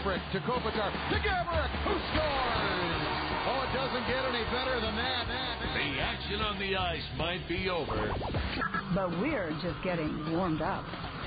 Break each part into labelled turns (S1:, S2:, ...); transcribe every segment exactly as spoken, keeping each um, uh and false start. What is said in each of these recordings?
S1: Gaborik to Kopitar to Gaborik, who scores! Oh, it doesn't get any better than that.
S2: The action on the ice might be over,
S3: but we're just getting warmed up.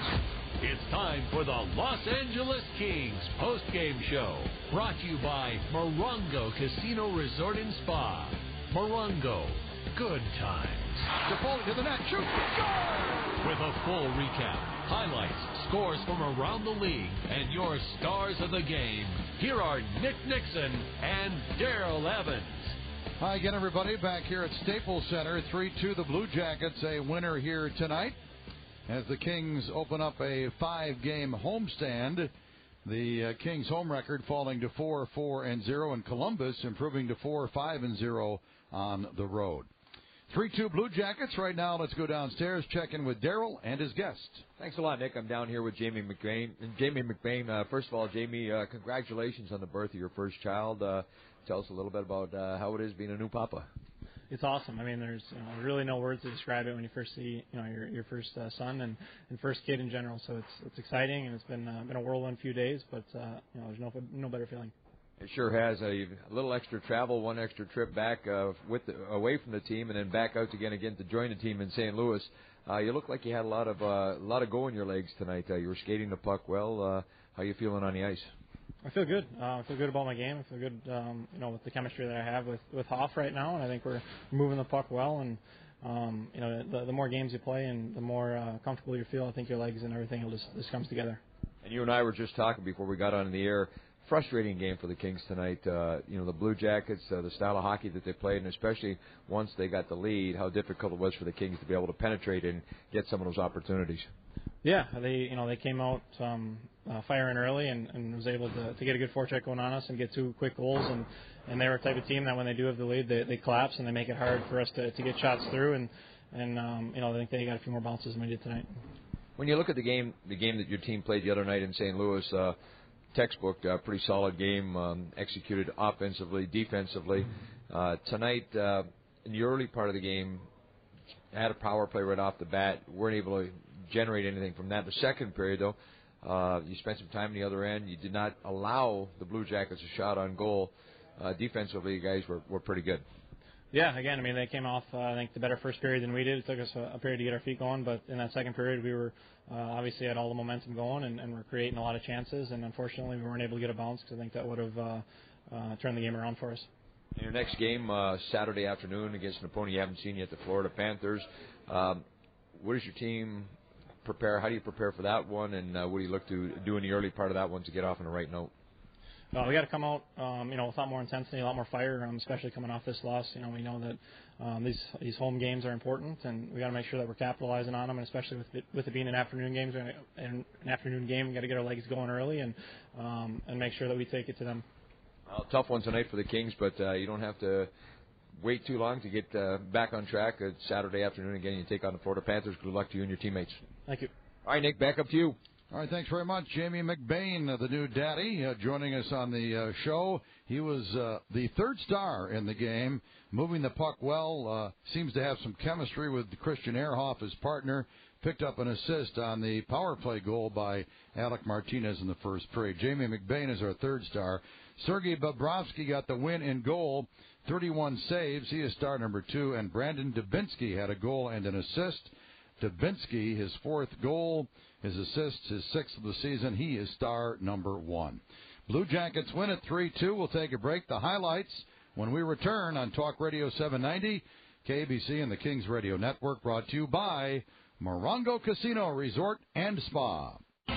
S2: It's time for the Los Angeles Kings post-game show, brought to you by Morongo Casino Resort and Spa. Morongo, good times.
S1: Toffoli to the net, shoot, score!
S2: With a full recap, highlights, scores from around the league, and your stars of the game, here are Nick Nixon and Daryl Evans.
S1: Hi again, everybody. Back here at Staples Center, three two the Blue Jackets, a winner here tonight. As the Kings open up a five-game homestand, the uh, Kings' home record falling to four four and zero, and Columbus improving to four five and zero on the road. three two Blue Jackets. Right now, let's go downstairs, check in with Daryl and his guest.
S4: Thanks a lot, Nick. I'm down here with Jamie McBain. Jamie McBain, uh, first of all, Jamie, uh, congratulations on the birth of your first child. Uh, tell us a little bit about uh, how it is being a new papa.
S5: It's awesome. I mean, there's you know, really no words to describe it when you first see you know your your first uh, son and, and first kid in general. So it's it's exciting, and it's been uh, been a whirlwind few days, but uh, you know there's no no better feeling.
S4: It sure has. A little extra travel, one extra trip back uh, with the, away from the team, and then back out again again to join the team in Saint Louis. Uh, you look like you had a lot of uh, a lot of go in your legs tonight. Uh, you were skating the puck well. Uh, how you feeling on the ice?
S5: I feel good. Uh, I feel good about my game. I feel good, um, you know, with the chemistry that I have with, with Hoff right now, and I think we're moving the puck well. And um, you know, the, the more games you play, and the more uh, comfortable you feel, I think your legs and everything will just, just comes together.
S4: And you and I were just talking before we got on the air. Frustrating game for the Kings tonight. Uh, you know, the Blue Jackets, uh, the style of hockey that they played, and especially once they got the lead, how difficult it was for the Kings to be able to penetrate and get some of those opportunities.
S5: Yeah, they you know they came out um, uh, firing early and, and was able to, to get a good forecheck going on us and get two quick goals, and, and they're a type of team that when they do have the lead, they, they collapse and they make it hard for us to, to get shots through, and and um, you know I think they got a few more bounces than we did tonight.
S4: When you look at the game, the game that your team played the other night in Saint Louis, uh, textbook, uh, pretty solid game, um, executed offensively, defensively. Uh, tonight, uh, in the early part of the game, had a power play right off the bat, weren't able to generate anything from that. The second period, though, uh, you spent some time on the other end. You did not allow the Blue Jackets a shot on goal. Uh, defensively, you guys were, were pretty good.
S5: Yeah, again, I mean, they came off, uh, I think, the better first period than we did. It took us a, a period to get our feet going, but in that second period, we were uh, obviously had all the momentum going, and, and we're creating a lot of chances, and unfortunately, we weren't able to get a bounce because I think that would have uh, uh, turned the game around for us.
S4: In your next game, uh, Saturday afternoon against an opponent you haven't seen yet, the Florida Panthers, um, what does your team prepare? How do you prepare for that one, and uh, what do you look to do in the early part of that one to get off on the right note?
S5: Uh, we got to come out, um, you know, with a lot more intensity, a lot more fire, um, especially coming off this loss. You know, we know that um, these these home games are important, and we got to make sure that we're capitalizing on them. And especially with it, with it being an afternoon game, an afternoon game, we got to get our legs going early and um, and make sure that we take it to them.
S4: Well, tough one tonight for the Kings, but uh, you don't have to wait too long to get uh, back on track. It's Saturday afternoon again. You take on the Florida Panthers. Good luck to you and your teammates.
S5: Thank you.
S4: All right, Nick, back up to you.
S1: All right, thanks very much. Jamie McBain, uh, the new daddy, uh, joining us on the uh, show. He was uh, the third star in the game, moving the puck well, uh, seems to have some chemistry with Christian Ehrhoff, his partner, picked up an assist on the power play goal by Alec Martinez in the first period. Jamie McBain is our third star. Sergei Bobrovsky got the win in goal, thirty-one saves. He is star number two, and Brandon Dubinsky had a goal and an assist. Dubinsky, his fourth goal, his assists, his sixth of the season. He is star number one. Blue Jackets win at three two. We'll take a break. The highlights when we return on Talk Radio seven ninety, K B C and the Kings Radio Network, brought to you by Morongo Casino Resort and Spa.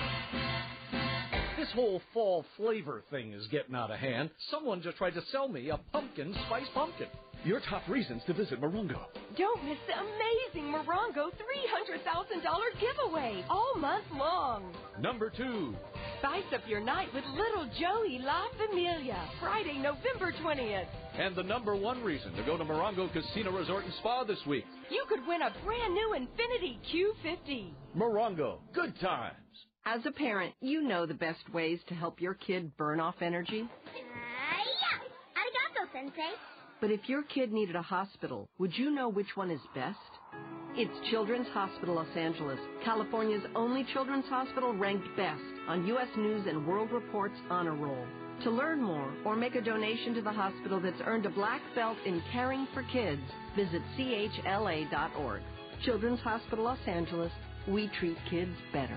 S6: This whole fall flavor thing is getting out of hand. Someone just tried to sell me a pumpkin spice pumpkin. Your top reasons to visit Morongo.
S7: Don't miss the amazing Morongo three hundred thousand dollars giveaway all month long.
S6: Number two.
S7: Spice up your night with Little Joey La Familia, Friday, November twentieth.
S6: And the number one reason to go to Morongo Casino Resort and Spa this week.
S7: You could win a brand new Infiniti Q fifty.
S6: Morongo, good times.
S8: As a parent, you know the best ways to help your kid burn off energy.
S9: Uh, yeah. Arigato, Sensei.
S8: But if your kid needed a hospital, would you know which one is best? It's Children's Hospital Los Angeles, California's only children's hospital ranked best on U S News and World Report's Honor Roll. To learn more or make a donation to the hospital that's earned a black belt in caring for kids, visit C H L A dot org. Children's Hospital Los Angeles, we treat kids better.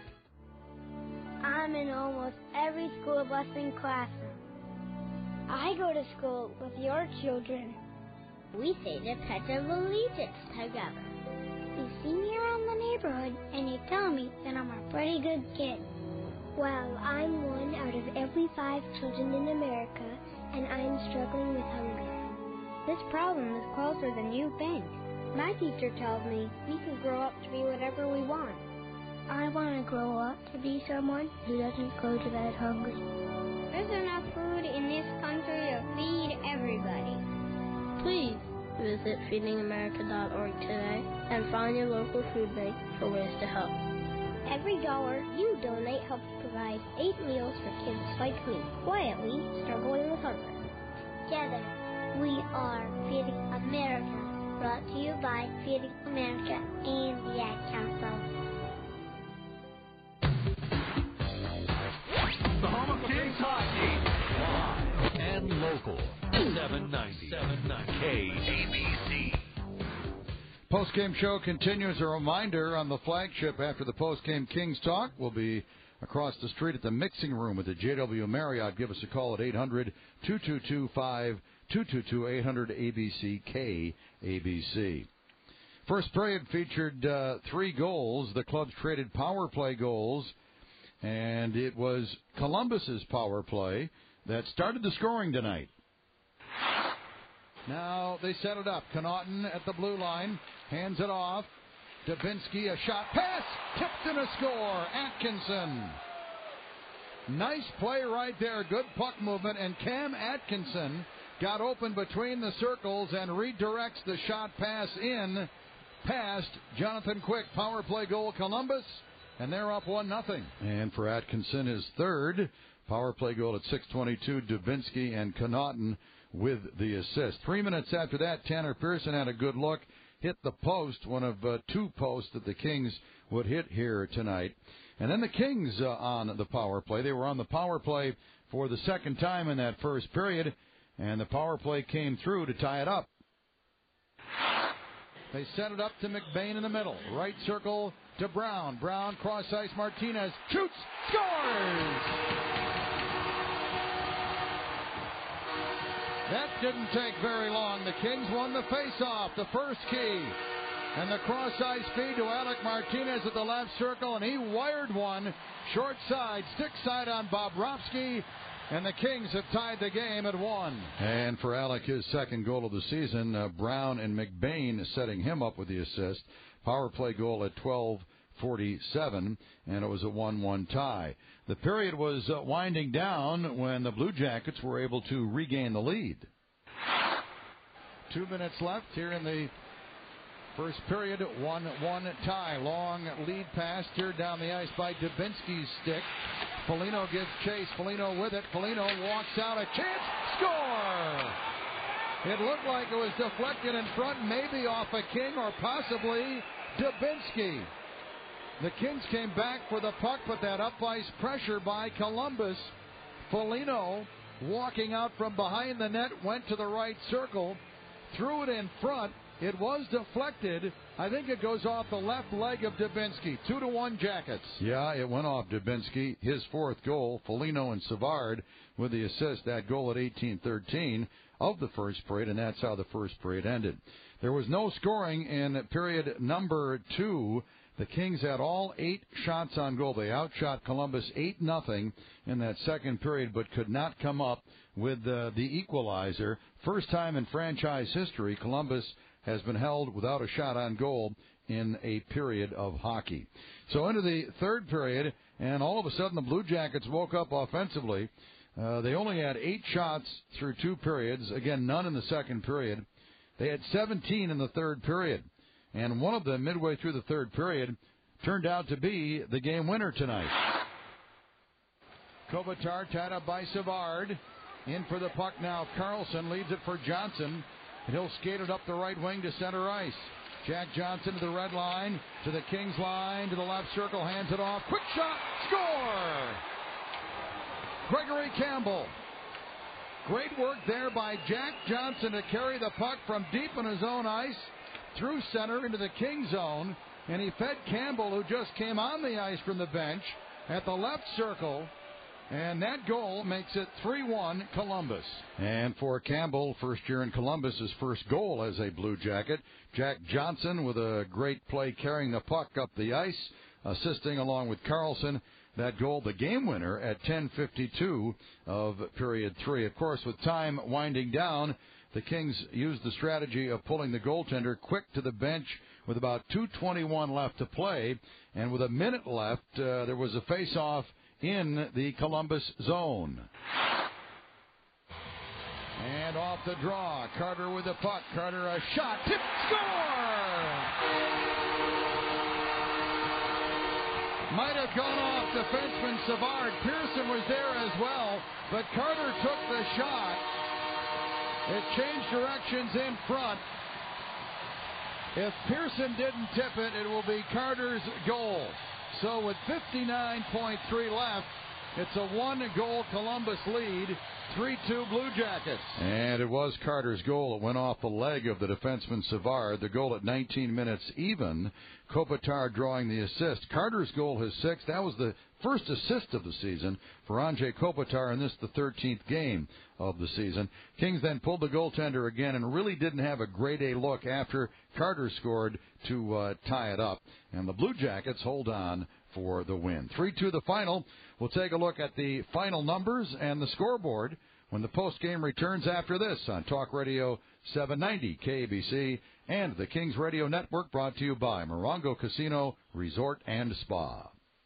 S9: I'm in almost every school bus and classroom. I go to school with your children. We say the Pledge of Allegiance together. You see me around the neighborhood and you tell me that I'm a pretty good kid. Well, I'm one out of every five children in America, and I'm struggling with hunger. This problem is closer than you think. My teacher tells me we can grow up to be whatever we want. I want to grow up to be someone who doesn't go to bed hungry. There's enough food in this country to feed everybody. Please visit feeding america dot org today and find your local food bank for ways to help. Every dollar you donate helps provide eight meals for kids like me, quietly struggling with hunger. Together, we are Feeding America, brought to you by Feeding America and the Ad Council.
S2: The home of Kings hockey, live and local, seven ninety, seven ninety K A B C.
S1: Post-game show continues. A reminder on the flagship after the post-game Kings talk. We'll be across the street at the mixing room at the J W Marriott. Give us a call at eight hundred, two two two, five two two two, eight hundred A B C K A B C. First period featured uh, three goals. The clubs traded power play goals, and it was Columbus's power play that started the scoring tonight. Now they set it up. Connaughton at the blue line. Hands it off. Dubinsky, a shot pass. Tipped and a score. Atkinson. Nice play right there. Good puck movement. And Cam Atkinson got open between the circles and redirects the shot pass in past Jonathan Quick. Power play goal Columbus. And they're up one nothing. And for Atkinson, his third power play goal at six twenty-two. Dubinsky and Connaughton with the assist. Three minutes after that, Tanner Pearson had a good look, hit the post, one of uh, two posts that the Kings would hit here tonight. And then the Kings uh, on the power play. They were on the power play for the second time in that first period, and the power play came through to tie it up. They set it up to McBain in the middle. Right circle to Brown. Brown, cross ice, Martinez shoots, scores! That didn't take very long. The Kings won the face-off, the first key. And the cross-ice feed to Alec Martinez at the left circle, and he wired one short side, stick side on Bobrovsky, and the Kings have tied the game at one. And for Alec, his second goal of the season, uh, Brown and McBain setting him up with the assist. Power play goal at twelve forty-seven, and it was a one one tie. The period was uh, winding down when the Blue Jackets were able to regain the lead. Two minutes left here in the first period, one one tie. Long lead pass steered down the ice by Dubinsky's stick. Foligno gives chase. Foligno with it. Foligno walks out. A chance. Score! It looked like it was deflected in front, maybe off a King or possibly Dubinsky. The Kings came back for the puck, but that up-ice pressure by Columbus. Foligno, walking out from behind the net, went to the right circle, threw it in front. It was deflected. I think it goes off the left leg of Dubinsky. Two to one Jackets. Yeah, it went off Dubinsky. His fourth goal. Foligno and Savard with the assist. That goal at eighteen thirteen of the first period, and that's how the first period ended. There was no scoring in period number two. The Kings had all eight shots on goal. They outshot Columbus eight nothing in that second period, but could not come up with uh, the equalizer. First time in franchise history, Columbus has been held without a shot on goal in a period of hockey. So into the third period, and all of a sudden the Blue Jackets woke up offensively. Uh, they only had eight shots through two periods. Again, none in the second period. They had seventeen in the third period. And one of them, midway through the third period, turned out to be the game winner tonight. Kopitar tied up by Savard. In for the puck now. Carlson leads it for Johnson. And he'll skate it up the right wing to center ice. Jack Johnson to the red line, to the Kings line, to the left circle, hands it off. Quick shot, score! Gregory Campbell. Great work there by Jack Johnson to carry the puck from deep in his own ice through center into the King zone. And he fed Campbell, who just came on the ice from the bench, at the left circle. And that goal makes it three one Columbus. And for Campbell, first year in Columbus, his first goal as a Blue Jacket. Jack Johnson with a great play carrying the puck up the ice, assisting along with Carlson. That goal, the game winner at ten fifty-two of period three. Of course, with time winding down, the Kings used the strategy of pulling the goaltender quick to the bench with about two twenty-one left to play. And with a minute left, uh, there was a face-off in the Columbus zone. And off the draw, Carter with the puck. Carter a shot, tip, score! Might have gone off defenseman Savard. Pearson was there as well, but Carter took the shot. It changed directions in front. If Pearson didn't tip it, it will be Carter's goal. So with fifty-nine point three left, it's a one-goal Columbus lead, three two Blue Jackets. And it was Carter's goal. It went off the leg of the defenseman Savard. The goal at nineteen minutes even. Kopitar drawing the assist. Carter's goal, his sixth. That was the first assist of the season for Andrei Kopitar, and this the thirteenth game of the season. Kings then pulled the goaltender again and really didn't have a grade A look after Carter scored to uh, tie it up. And the Blue Jackets hold on for the win. three two the final. We'll take a look at the final numbers and the scoreboard when the postgame returns after this on Talk Radio seven ninety K B C and the Kings Radio Network, brought to you by Morongo Casino Resort and Spa.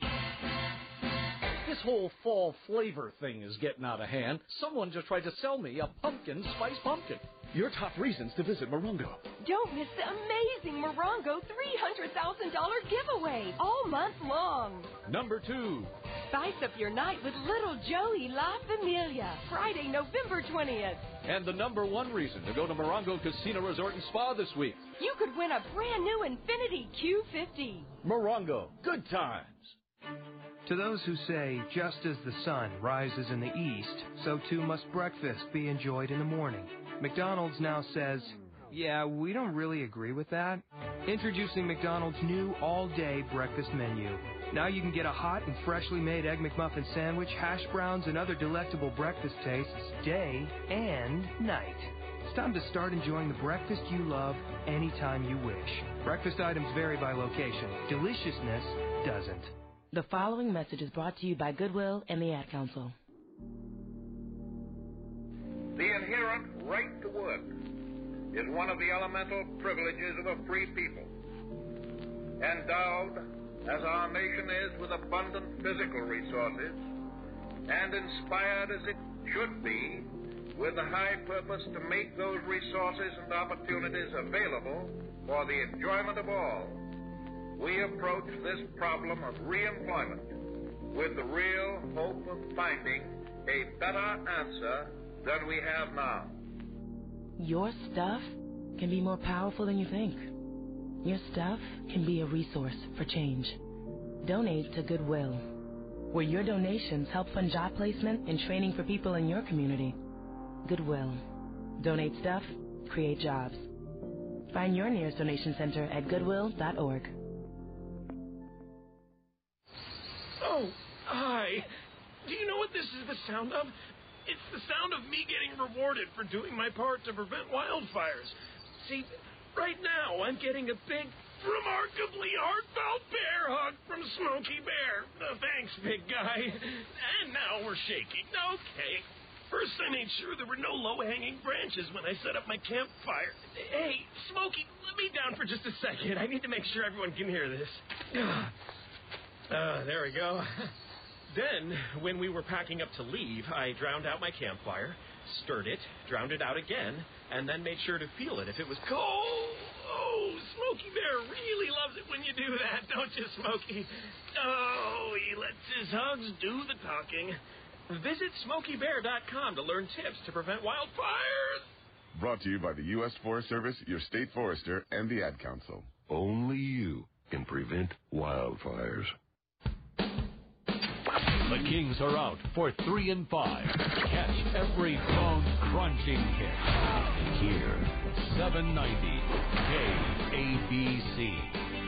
S6: This whole fall flavor thing is getting out of hand. Someone just tried to sell me a pumpkin spice pumpkin. Your top reasons to visit Morongo.
S7: Don't miss the amazing Morongo three hundred thousand dollars giveaway all month long.
S6: Number two.
S7: Spice up your night with Little Joey La Familia, Friday, November twentieth.
S6: And the number one reason to go to Morongo Casino Resort and Spa this week.
S7: You could win a brand new Infiniti Q fifty.
S6: Morongo, good times.
S10: To those who say, just as the sun rises in the east, so too must breakfast be enjoyed in the morning, McDonald's now says, yeah, we don't really agree with that. Introducing McDonald's new all-day breakfast menu. Now you can get a hot and freshly made Egg McMuffin sandwich, hash browns, and other delectable breakfast tastes day and night. It's time to start enjoying the breakfast you love anytime you wish. Breakfast items vary by location. Deliciousness doesn't.
S11: The following message is brought to you by Goodwill and the Ad Council.
S12: The inherent right to work is one of the elemental privileges of a free people. Endowed, as our nation is, with abundant physical resources, and inspired as it should be with the high purpose to make those resources and opportunities available for the enjoyment of all, we approach this problem of reemployment with the real hope of finding a better answer than we have now.
S11: Your stuff can be more powerful than you think. Your stuff can be a resource for change. Donate to Goodwill, where your donations help fund job placement and training for people in your community. Goodwill. Donate stuff, create jobs. Find your nearest donation center at goodwill dot org.
S13: Oh, hi. Do you know what this is the sound of? It's the sound of me getting rewarded for doing my part to prevent wildfires. See, right now I'm getting a big, remarkably heartfelt bear hug from Smokey Bear. Uh, thanks, big guy. And now we're shaking. Okay. First, I made sure there were no low-hanging branches when I set up my campfire. Hey, Smokey, let me down for just a second. I need to make sure everyone can hear this. Uh, there we go. Then, when we were packing up to leave, I drowned out my campfire, stirred it, drowned it out again, and then made sure to feel it if it was cold. Oh, Smokey Bear really loves it when you do that, don't you, Smokey? Oh, he lets his hugs do the talking. Visit smokey bear dot com to learn tips to prevent wildfires.
S14: Brought to you by the U S Forest Service, your state forester, and the Ad Council.
S15: Only you can prevent wildfires.
S2: The Kings are out for three and five. Catch every bone-crunching hit here, seven ninety K A B C.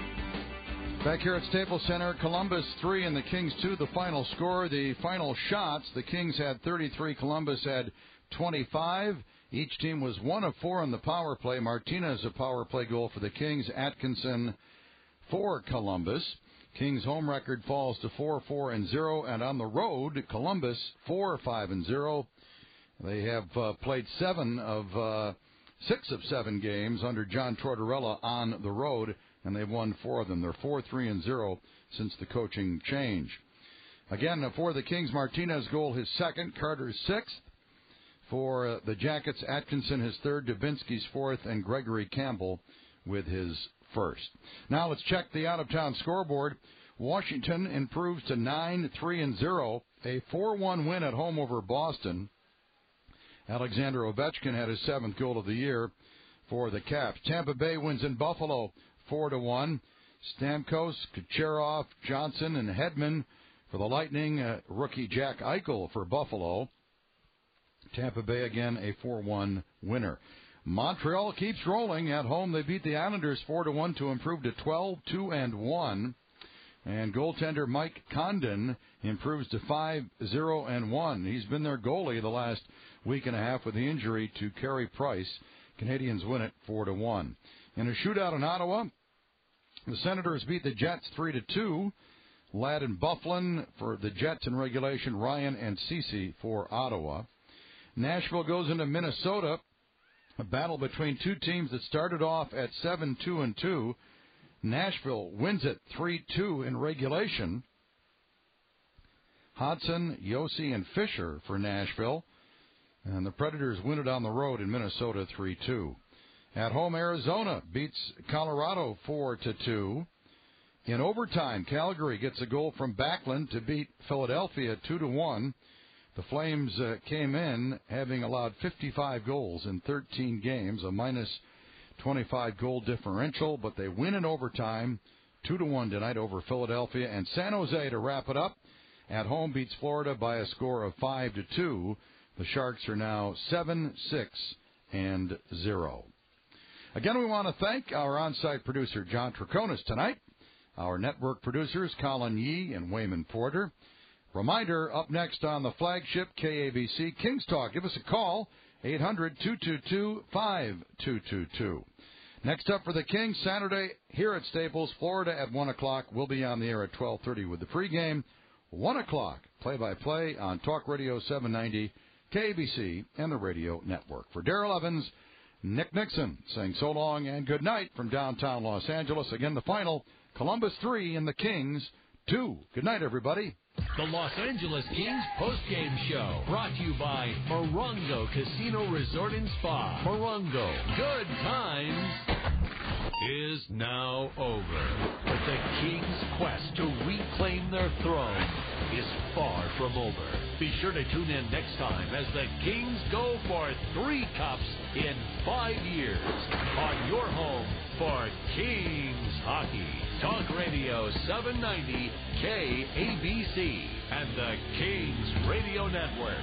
S1: Back here at Staples Center, Columbus three and the Kings two, the final score. The final shots, the Kings had thirty-three, Columbus had twenty-five. Each team was one of four on the power play. Martinez, a power play goal for the Kings. Atkinson for Columbus. Kings' home record falls to four, four, and zero, and on the road, Columbus four, five, and zero. They have uh, played seven of uh, six of seven games under John Tortorella on the road, and they've won four of them. They're four, three, and zero since the coaching change. Again, for the Kings, Martinez goal his second, Carter's sixth. For uh, the Jackets, Atkinson his third, Dubinsky's fourth, and Gregory Campbell with his first. Now let's check the out-of-town scoreboard. Washington improves to nine, three, and zero, a four one win at home over Boston. Alexander Ovechkin had his seventh goal of the year for the Caps. Tampa Bay wins in Buffalo four to one. Stamkos, Kucherov, Johnson, and Hedman for the Lightning. Uh, rookie Jack Eichel for Buffalo. Tampa Bay again a four one winner. Montreal keeps rolling. At home, they beat the Islanders four to one to improve to twelve, two, and one. And goaltender Mike Condon improves to five, zero, and one. He's been their goalie the last week and a half with the injury to Carey Price. Canadians win it four to one. In a shootout in Ottawa, the Senators beat the Jets three to two. Ladd and Bufflin for the Jets in regulation. Ryan and Ceci for Ottawa. Nashville goes into Minnesota. A battle between two teams that started off at seven, two, and two. Nashville wins it three two in regulation. Hodson, Yossi, and Fisher for Nashville. And the Predators win it on the road in Minnesota three two. At home, Arizona beats Colorado four to two. In overtime, Calgary gets a goal from Backlund to beat Philadelphia two to one. The Flames uh, came in having allowed fifty-five goals in thirteen games, a minus twenty-five goal differential, but they win in overtime two to one tonight over Philadelphia. And San Jose, to wrap it up, at home beats Florida by a score of five to two. The Sharks are now seven, six, and zero. Again, we want to thank our on-site producer, John Troconis, tonight, our network producers, Colin Yee and Wayman Porter. Reminder, up next on the flagship K A B C Kings Talk. Give us a call, eight hundred, two two two, five two two two. Next up for the Kings, Saturday here at Staples, Florida at one o'clock. We'll be on the air at twelve thirty with the pregame. one o'clock, play-by-play on Talk Radio seven ninety, K A B C, and the Radio Network. For Darrell Evans, Nick Nixon saying so long and good night from downtown Los Angeles. Again, the final, Columbus three and the Kings two. Good night, everybody.
S2: The Los Angeles Kings postgame show, brought to you by Morongo Casino Resort and Spa. Morongo, good times, is now over. But the Kings' quest to reclaim their throne is far from over. Be sure to tune in next time as the Kings go for three cups in five years on your home for Kings hockey. Talk Radio seven ninety K A B C and the Kings Radio Network.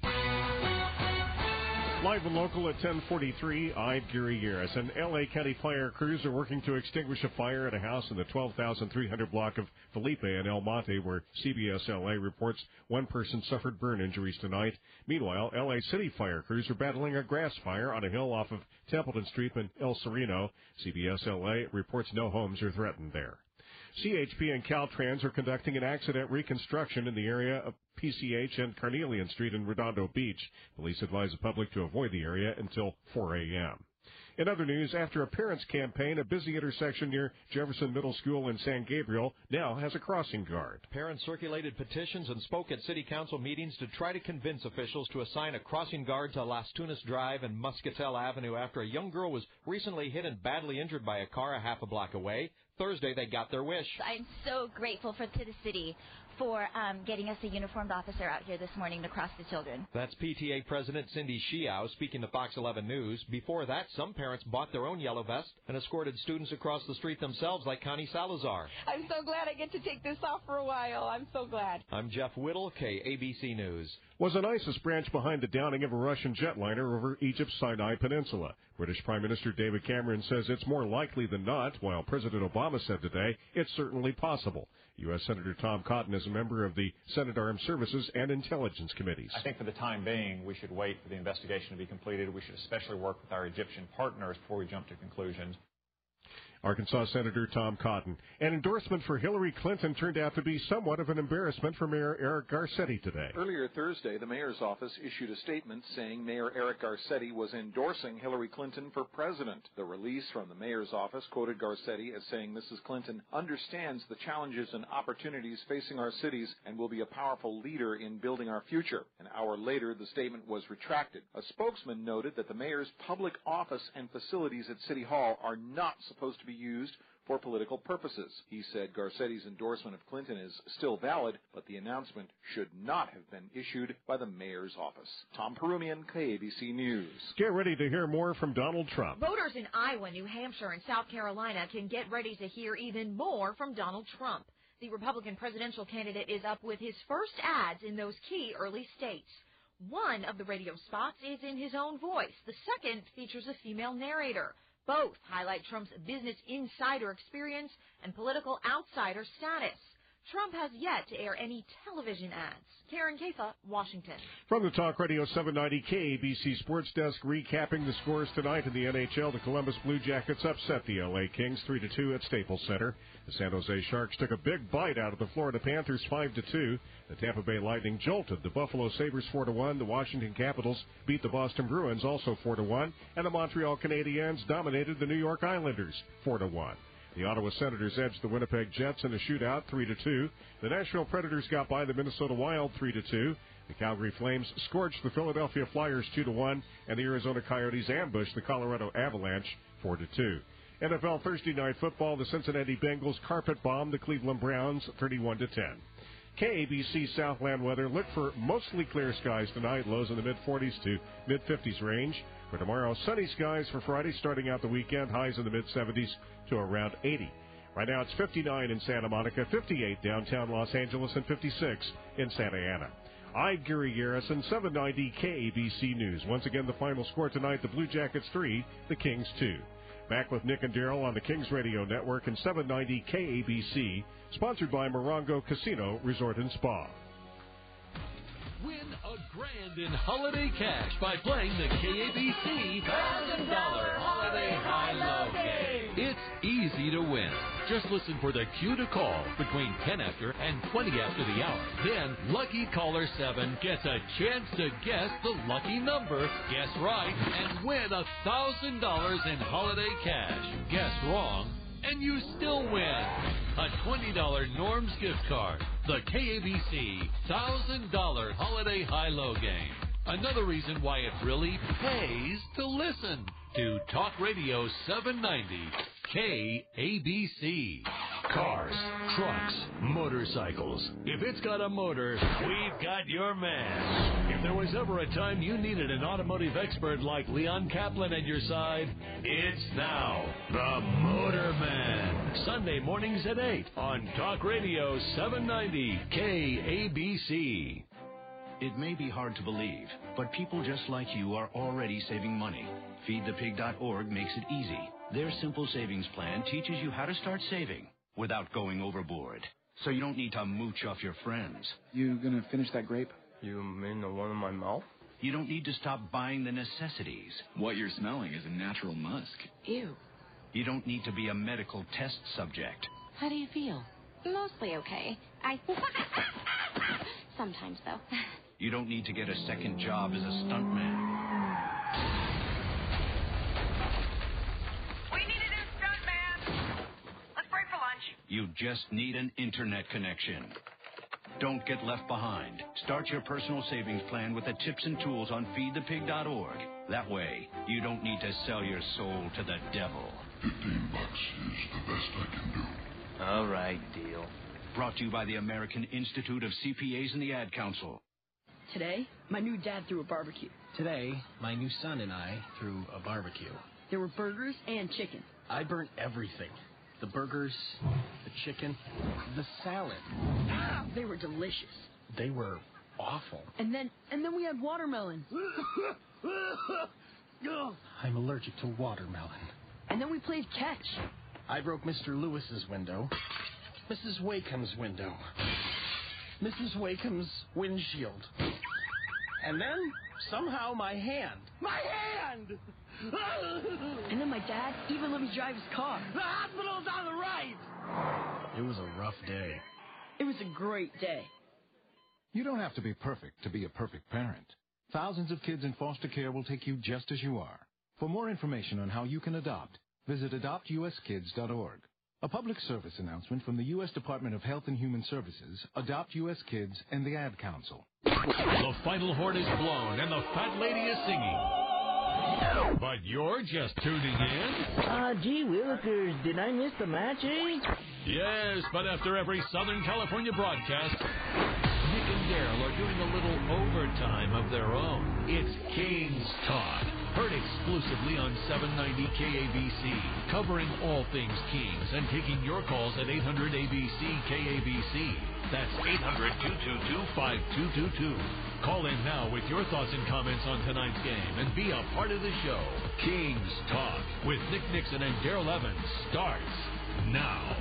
S16: Live and local at ten forty-three, I'm Gary Garris. An L A County fire crews are working to extinguish a fire at a house in the twelve thousand three hundred block of Felipe in El Monte, where C B S L A reports one person suffered burn injuries tonight. Meanwhile, L A City fire crews are battling a grass fire on a hill off of Templeton Street in El Sereno. C B S L A reports no homes are threatened there. C H P and Caltrans are conducting an accident reconstruction in the area of P C H and Carnelian Street in Redondo Beach. Police advise the public to avoid the area until four a.m. In other news, after a parents' campaign, a busy intersection near Jefferson Middle School in San Gabriel now has a crossing guard.
S17: Parents circulated petitions and spoke at city council meetings to try to convince officials to assign a crossing guard to Las Tunas Drive and Muscatel Avenue after a young girl was recently hit and badly injured by a car a half a block away. Thursday, they got their wish.
S18: I'm so grateful for to the city for um, getting us a uniformed officer out here this morning to cross the children.
S17: That's P T A President Cindy Xiao speaking to Fox eleven News. Before that, some parents bought their own yellow vest and escorted students across the street themselves, like Connie Salazar.
S19: I'm so glad I get to take this off for a while. I'm so glad.
S17: I'm Jeff Whittle, K A B C News.
S16: Was an ISIS branch behind the downing of a Russian jetliner over Egypt's Sinai Peninsula. British Prime Minister David Cameron says it's more likely than not, while President Obama said today it's certainly possible. U S Senator Tom Cotton is a member of the Senate Armed Services and Intelligence Committees.
S20: I think for the time being, we should wait for the investigation to be completed. We should especially work with our Egyptian partners before we jump to conclusions.
S16: Arkansas Senator Tom Cotton. An endorsement for Hillary Clinton turned out to be somewhat of an embarrassment for Mayor Eric Garcetti today.
S21: Earlier Thursday, the mayor's office issued a statement saying Mayor Eric Garcetti was endorsing Hillary Clinton for president. The release from the mayor's office quoted Garcetti as saying Missus Clinton understands the challenges and opportunities facing our cities and will be a powerful leader in building our future. An hour later, the statement was retracted. A spokesman noted that the mayor's public office and facilities at City Hall are not supposed to be used for political purposes. He said Garcetti's endorsement of Clinton is still valid, but the announcement should not have been issued by the mayor's office. Tom Perumian, K A B C News.
S16: Get ready to hear more from Donald Trump.
S22: Voters in Iowa, New Hampshire, and South Carolina can get ready to hear even more from Donald Trump. The Republican presidential candidate is up with his first ads in those key early states. One of the radio spots is in his own voice. The second features a female narrator. Both highlight Trump's business insider experience and political outsider status. Trump has yet to air any television ads. Karen Kafa, Washington.
S16: From the Talk Radio seven ninety K A B C Sports Desk, recapping the scores tonight in the N H L, the Columbus Blue Jackets upset the L A Kings three to two at Staples Center. The San Jose Sharks took a big bite out of the Florida Panthers five to two. The Tampa Bay Lightning jolted the Buffalo Sabres four to one. The Washington Capitals beat the Boston Bruins also four to one. And the Montreal Canadiens dominated the New York Islanders four to one. The Ottawa Senators edged the Winnipeg Jets in a shootout three to two. The Nashville Predators got by the Minnesota Wild three to two. The Calgary Flames scorched the Philadelphia Flyers two to one, and the Arizona Coyotes ambushed the Colorado Avalanche four to two. N F L Thursday Night Football, the Cincinnati Bengals carpet bombed the Cleveland Browns thirty-one to ten. K A B C Southland weather. Look for mostly clear skies tonight, lows in the mid forties to mid fifties range. For tomorrow, sunny skies for Friday, starting out the weekend, highs in the mid seventies to around eighty. Right now it's fifty-nine in Santa Monica, fifty-eight downtown Los Angeles, and fifty-six in Santa Ana. I'm Gary Garrison, seven ninety K A B C News. Once again, the final score tonight, the Blue Jackets three, the Kings two. Back with Nick and Daryl on the Kings Radio Network and seven ninety K A B C, sponsored by Morongo Casino Resort and Spa.
S2: Win a grand in holiday cash by playing the K A B C one thousand dollars Holiday High-Low game. It's easy to win. Just listen for the cue to call between ten after and twenty after the hour. Then Lucky Caller seven gets a chance to guess the lucky number, guess right, and win one thousand dollars in holiday cash. Guess wrong, and you still win a twenty dollars Norm's gift card. The K A B C one thousand dollars Holiday High-Low game. Another reason why it really pays to listen to Talk Radio seven ninety K A B C. Cars, trucks, motorcycles. If it's got a motor, we've got your man. If there was ever a time you needed an automotive expert like Leon Kaplan at your side, it's now. The Motor Man. Sunday mornings at eight on Talk Radio seven ninety K A B C.
S23: It may be hard to believe, but people just like you are already saving money. feed the pig dot org makes it easy. Their simple savings plan teaches you how to start saving without going overboard. So you don't need to mooch off your friends.
S24: You gonna finish that grape?
S23: You mean the one in my mouth? You don't need to stop buying the necessities.
S24: What you're smelling is a natural musk.
S23: Ew. You don't need to be a medical test subject.
S25: How do you feel? Mostly okay. I... Sometimes, though.
S23: You don't need to get a second job as a stuntman.
S26: We need a new stuntman. Let's break for lunch.
S23: You just need an internet connection. Don't get left behind. Start your personal savings plan with the tips and tools on feed the pig dot org. That way, you don't need to sell your soul to the devil.
S15: Fifteen bucks is the best I can do.
S23: All right, deal. Brought to you by the American Institute of C P As and the Ad Council.
S3: Today, my new dad threw a barbecue.
S4: Today, my new son and I threw a barbecue.
S3: There were burgers and chicken.
S4: I burnt everything. The burgers, the chicken, the salad.
S3: Ah, they were delicious.
S4: They were awful.
S3: And then, and then we had watermelon.
S4: I'm allergic to watermelon.
S3: And then we played catch.
S4: I broke Mister Lewis's window, Missus Wakeham's window, Missus Wakeham's windshield. And then, somehow, my hand. My hand!
S3: And then my dad even let me drive his car.
S4: The hospital's on the right! It was a rough day.
S3: It was a great day.
S5: You don't have to be perfect to be a perfect parent. Thousands of kids in foster care will take you just as you are. For more information on how you can adopt, visit adopt u s kids dot org. A public service announcement from the U S Department of Health and Human Services, Adopt U S Kids, and the Ad Council.
S2: The final horn is blown and the fat lady is singing. But you're just tuning in?
S7: Uh, gee willikers, did I miss the match, eh?
S2: Yes, but after every Southern California broadcast, Nick and Daryl are doing a little overtime of their own. It's Kings Talk, heard exclusively on seven ninety K A B C, covering all things Kings and taking your calls at eight hundred A B C K A B C. That's eight hundred, two two two, five two two two. Call in now with your thoughts and comments on tonight's game and be a part of the show. Kings Talk with Nick Nixon and Daryl Evans starts now.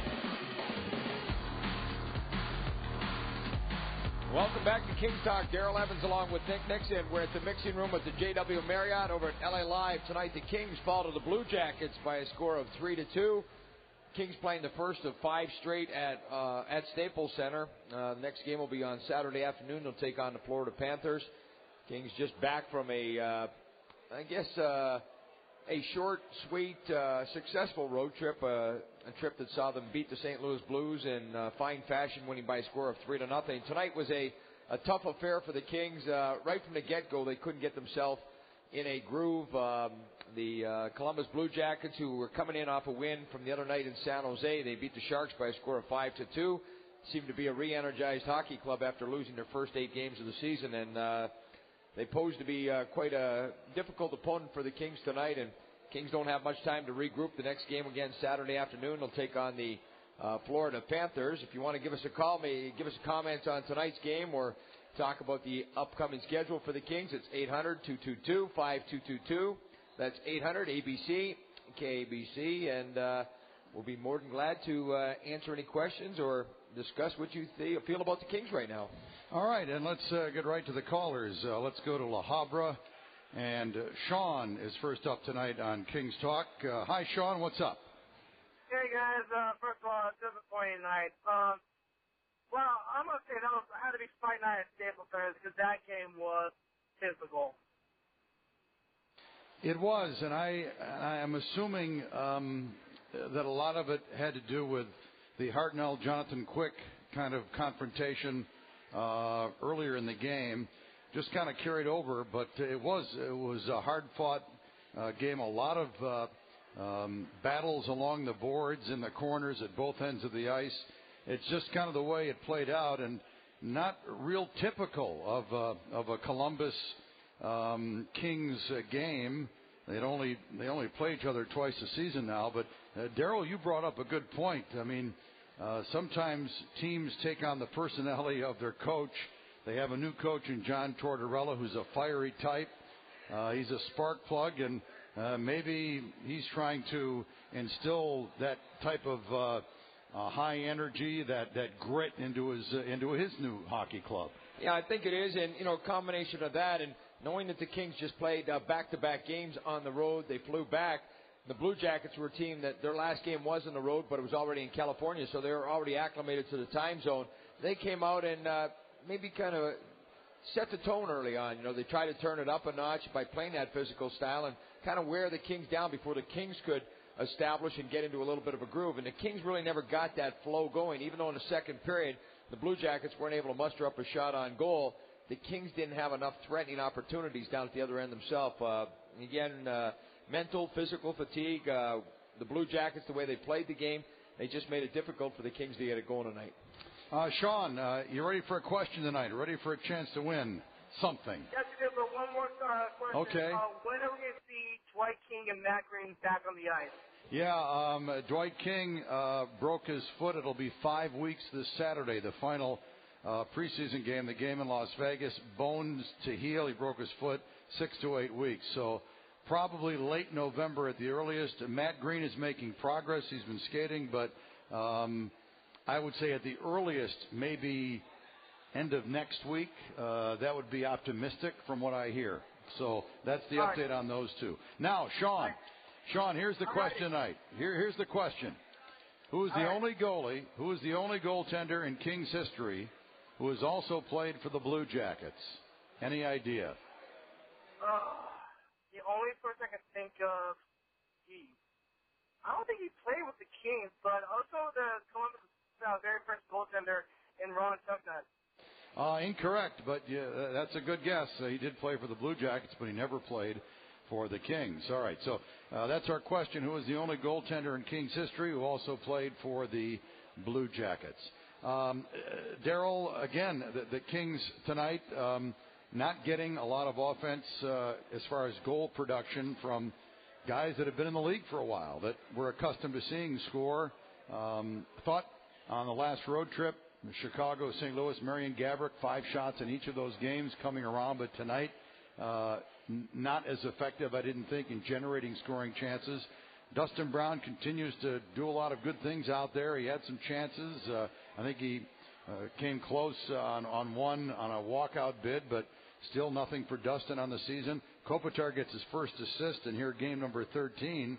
S8: Welcome back to Kings Talk. Daryl Evans along with Nick Nixon. We're at the mixing room at the J W Marriott over at L A Live. Tonight the Kings fall to the Blue Jackets by a score of three to two. Kings playing the first of five straight at uh, at Staples Center. Uh, the next game will be on Saturday afternoon. They'll take on the Florida Panthers. Kings just back from a, uh, I guess, uh, a short, sweet, uh, successful road trip. Uh, a trip that saw them beat the Saint Louis Blues in uh, fine fashion, winning by a score of three to nothing. Tonight was a, a tough affair for the Kings. Uh, right from the get-go, they couldn't get themselves in a groove. Um, the uh, Columbus Blue Jackets, who were coming in off a win from the other night in San Jose, they beat the Sharks by a score of five to two. Seemed to be a re-energized hockey club after losing their first eight games of the season, and uh, they posed to be uh, quite a difficult opponent for the Kings tonight. And Kings don't have much time to regroup. The next game again Saturday afternoon. They'll take on the uh, Florida Panthers. If you want to give us a call, maybe give us a comment on tonight's game or talk about the upcoming schedule for the Kings. It's eight hundred, two two two, five two two two. That's eight hundred A B C, K A B C, and uh, we'll be more than glad to uh, answer any questions or discuss what you th- feel about the Kings right now.
S1: All right, and let's uh, get right to the callers. Uh, let's go to La Habra. And uh, Sean is first up tonight on Kings Talk. Uh, hi, Sean. What's up?
S8: Hey, guys. Uh, first of all, disappointing night. Um, well, I'm going to say that was, had to be Fight Night at Staples Center because that game was typical.
S1: It was, and I, I am assuming um, that a lot of it had to do with the Hartnell-Jonathan Quick kind of confrontation uh, earlier in the game. Just kind of carried over, but it was it was a hard-fought uh, game. A lot of uh, um, battles along the boards in the corners at both ends of the ice. It's just kind of the way it played out, and not real typical of uh, of a Columbus um, Kings uh, game. They only they only play each other twice a season now. But uh, Daryl, you brought up a good point. I mean, uh, sometimes teams take on the personality of their coach. They have a new coach in John Tortorella, who's a fiery type. Uh, he's a spark plug, and uh, maybe he's trying to instill that type of uh, uh, high energy, that, that grit into his uh, into his new hockey club.
S8: Yeah, I think it is, and you know, a combination of that and knowing that the Kings just played uh, back-to-back games on the road, they flew back. The Blue Jackets were a team that their last game was on the road, but it was already in California, so they were already acclimated to the time zone. They came out and uh, maybe kind of set the tone early on. You know, they tried to turn it up a notch by playing that physical style and kind of wear the Kings down before the Kings could establish and get into a little bit of a groove. And the Kings really never got that flow going, even though in the second period the Blue Jackets weren't able to muster up a shot on goal. The Kings didn't have enough threatening opportunities down at the other end themselves. Uh, again, uh, mental, physical fatigue. Uh, the Blue Jackets, the way they played the game, they just made it difficult for the Kings to get it going tonight.
S1: Uh, Sean, uh, you ready for a question tonight? Ready for a chance to win something?
S6: That's good, but one more uh, question.
S1: Okay.
S6: Uh, when are we going to see Dwight King and Matt Green back on the ice?
S1: Yeah, um, uh, Dwight King uh, broke his foot. It'll be five weeks this Saturday, the final uh, preseason game, the game in Las Vegas. Bones to heal. He broke his foot, six to eight weeks. So probably late November at the earliest. Matt Green is making progress. He's been skating, but um, I would say at the earliest, maybe end of next week. Uh, that would be optimistic from what I hear. So that's the
S6: All
S1: update
S6: right.
S1: on those two. Now, Sean. Sean, here's the question tonight. Here, here's the question. Who is the
S6: All right.
S1: only goalie, who is the only goaltender in Kings history who has also played for the Blue Jackets? Any idea?
S6: Uh, the only person I can think of, he, I don't think he played with the Kings, but also the Columbus uh, very first goaltender in Ron Tucknut.
S1: Uh, incorrect, but yeah, that's a good guess. Uh, he did play for the Blue Jackets, but he never played for the Kings. All right, so uh, that's our question. Who is the only goaltender in Kings history who also played for the Blue Jackets? Um, uh, Daryl, again, the, the Kings tonight um, not getting a lot of offense uh, as far as goal production from guys that have been in the league for a while, that we're accustomed to seeing score. Um, thought on the last road trip, Chicago, Saint Louis, Marian Gaborik, five shots in each of those games coming around, but tonight uh, n- not as effective, I didn't think, in generating scoring chances. Dustin Brown continues to do a lot of good things out there. He had some chances. Uh, I think he uh, came close on, on one on a walkout bid, but still nothing for Dustin on the season. Kopitar gets his first assist in here, game number thirteen.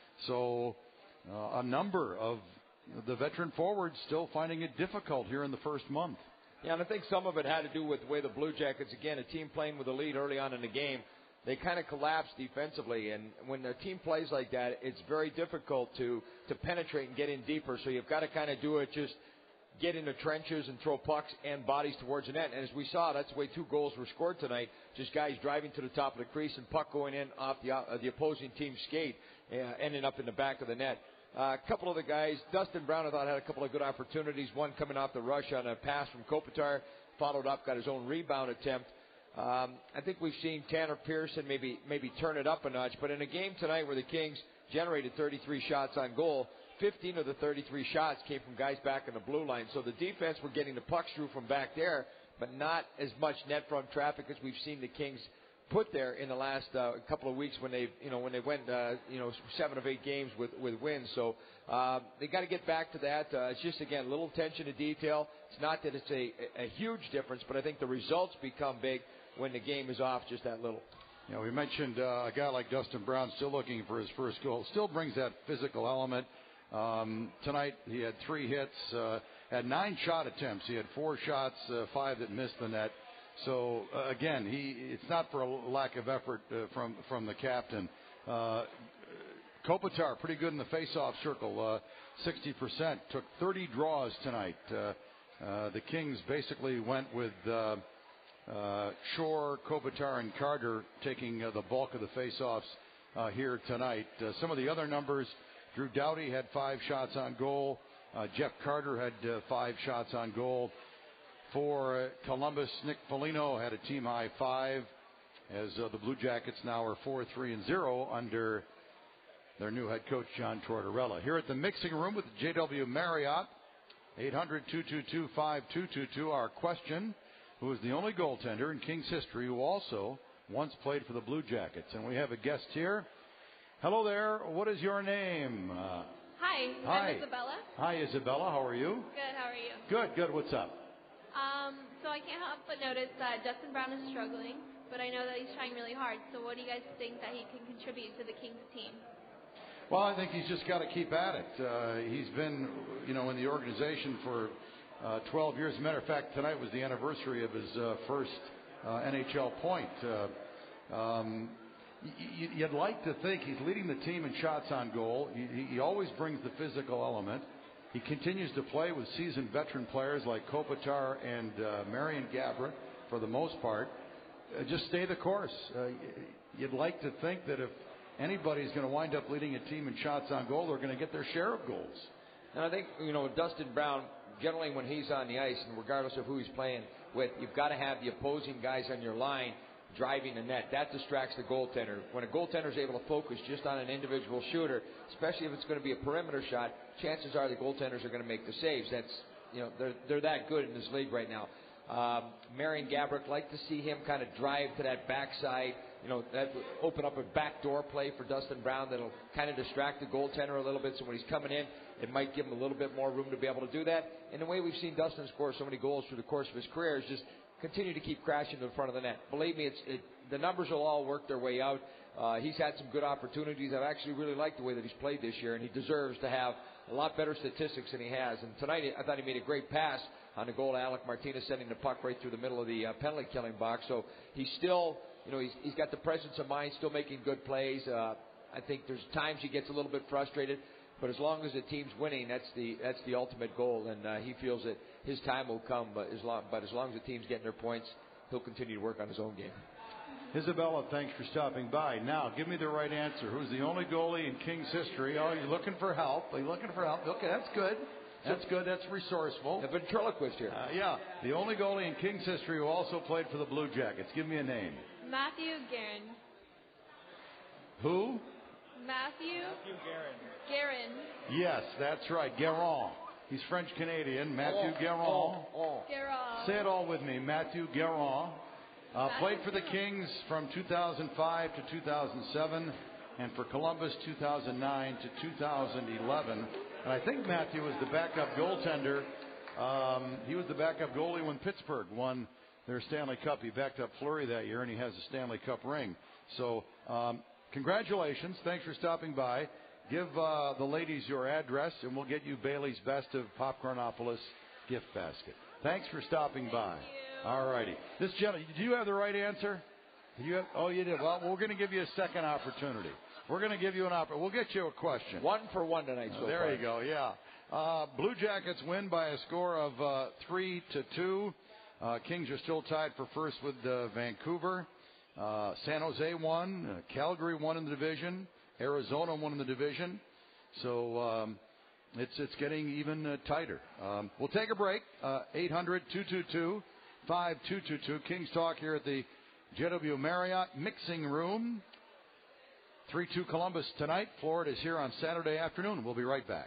S1: So uh, a number of the veteran forwards still finding it difficult here in the first month.
S8: Yeah, and I think some of it had to do with the way the Blue Jackets, again, a team playing with a lead early on in the game, they kind of collapsed defensively. And when a team plays like that, it's very difficult to, to penetrate and get in deeper. So you've got to kind of do it, just get in the trenches and throw pucks and bodies towards the net. And as we saw, that's the way two goals were scored tonight. Just guys driving to the top of the crease and puck going in off the, uh, the opposing team's skate, uh, ending up in the back of the net. Uh, a couple of the guys, Dustin Brown, I thought had a couple of good opportunities. One coming off the rush on a pass from Kopitar, followed up, got his own rebound attempt. Um, I think we've seen Tanner Pearson maybe maybe turn it up a notch. But in a game tonight where the Kings generated thirty-three shots on goal, fifteen of the thirty-three shots came from guys back in the blue line. So the defense were getting the pucks through from back there, but not as much net front traffic as we've seen the Kings put there in the last uh, couple of weeks when they, you know, when they went, uh, you know, seven of eight games with with wins. So uh, they got to get back to that. Uh, it's just again a little attention to detail. It's not that it's a, a huge difference, but I think the results become big when the game is off just that little.
S1: You know, we mentioned uh, a guy like Dustin Brown still looking for his first goal. Still brings that physical element. Um, tonight he had three hits, uh, had nine shot attempts. He had four shots, uh, five that missed the net. So uh, again, he it's not for a lack of effort uh, from from the captain. Uh, Kopitar pretty good in the face-off circle, uh, sixty percent. Took thirty draws tonight. Uh, uh, the Kings basically went with uh, uh, Shore, Kopitar, and Carter taking uh, the bulk of the face-offs uh, here tonight. Uh, some of the other numbers: Drew Doughty had five shots on goal. Uh, Jeff Carter had uh, five shots on goal. For Columbus, Nick Foligno had a team-high five, as uh, the Blue Jackets now are four three and zero under their new head coach, John Tortorella. Here at the mixing room with J W Marriott, eight hundred, two two two, five two two two. Our question: who is the only goaltender in Kings history who also once played for the Blue Jackets? And we have a guest here. Hello there. What is your name? Uh,
S9: hi,
S1: hi,
S9: I'm Isabella.
S1: Hi, Isabella. How are you?
S9: Good. How are you?
S1: Good. Good. What's up?
S9: Um, so I can't help but notice that Dustin Brown is struggling, but I know that he's trying really hard. So what do you guys think that he can contribute to the Kings team?
S1: Well, I think he's just got to keep at it. Uh, he's been, you know, in the organization for uh, twelve years. As a matter of fact, tonight was the anniversary of his uh, first uh, N H L point. Uh, um, y- you'd like to think he's leading the team in shots on goal. He, he always brings the physical element. He continues to play with seasoned veteran players like Kopitar and uh, Marian Gaborik for the most part. Uh, just stay the course. Uh, you'd like to think that if anybody's going to wind up leading a team in shots on goal, they're going to get their share of goals.
S8: And I think, you know, Dustin Brown generally when he's on the ice, and regardless of who he's playing with, you've got to have the opposing guys on your line driving the net. That distracts the goaltender. When a goaltender is able to focus just on an individual shooter, especially if it's going to be a perimeter shot, chances are the goaltenders are going to make the saves. That's, you know, they're they're that good in this league right now. Um, Marian Gaborik, like to see him kind of drive to that backside. You know, that would open up a backdoor play for Dustin Brown that'll kind of distract the goaltender a little bit. So when he's coming in, it might give him a little bit more room to be able to do that. And the way we've seen Dustin score so many goals through the course of his career is just continue to keep crashing to the front of the net. Believe me, it's it, the numbers will all work their way out. Uh, he's had some good opportunities. I've actually really liked the way that he's played this year, and he deserves to have a lot better statistics than he has. And tonight, I thought he made a great pass on the goal to Alec Martinez, sending the puck right through the middle of the uh, penalty killing box. So he's still, you know, he's, he's got the presence of mind, still making good plays. Uh, I think there's times he gets a little bit frustrated, but as long as the team's winning, that's the that's the ultimate goal. And uh, he feels that his time will come, but as long but as long as the team's getting their points, he'll continue to work on his own game.
S1: Isabella, thanks for stopping by. Now, give me the right answer. Who's the only goalie in Kings history? Oh, you're looking for help. Are you looking for help? Okay, that's good. That's good. That's resourceful.
S8: A ventriloquist here.
S1: Uh, yeah. The only goalie in Kings history who also played for the Blue Jackets. Give me a name.
S9: Matthew Guerin.
S1: Who?
S9: Matthew? Matthew Guerin. Guerin.
S1: Yes, that's right. Guerin. He's French-Canadian. Matthew
S8: oh,
S1: Guerin.
S8: Oh, oh.
S9: Guerin.
S1: Say it all with me. Matthew Guerin. Uh, played for the Kings from two thousand five to two thousand seven, and for Columbus two thousand nine to two thousand eleven. And I think Matthew was the backup goaltender. Um, he was the backup goalie when Pittsburgh won their Stanley Cup. He backed up Fleury that year, and he has a Stanley Cup ring. So um, congratulations. Thanks for stopping by. Give uh, the ladies your address, and we'll get you Bailey's Best of Popcornopolis gift basket. Thanks for stopping by. All righty. This gentleman, do you have the right answer? Do you have, oh, you did. Well, we're going to give you a second opportunity. We're going to give you an opportunity. We'll get you a question.
S8: One for one tonight so
S1: there
S8: far.
S1: you go, yeah. Uh, Blue Jackets win by a score of uh, three to two. Uh, Kings are still tied for first with uh, Vancouver. Uh, San Jose won. Uh, Calgary won in the division. Arizona won in the division. So um, it's it's getting even uh, tighter. Um, we'll take a break. Uh, eight hundred, two two two, five two two two. Kings Talk here at the J W Marriott Mixing Room. three two Columbus tonight. Florida is here on Saturday afternoon. We'll be right back.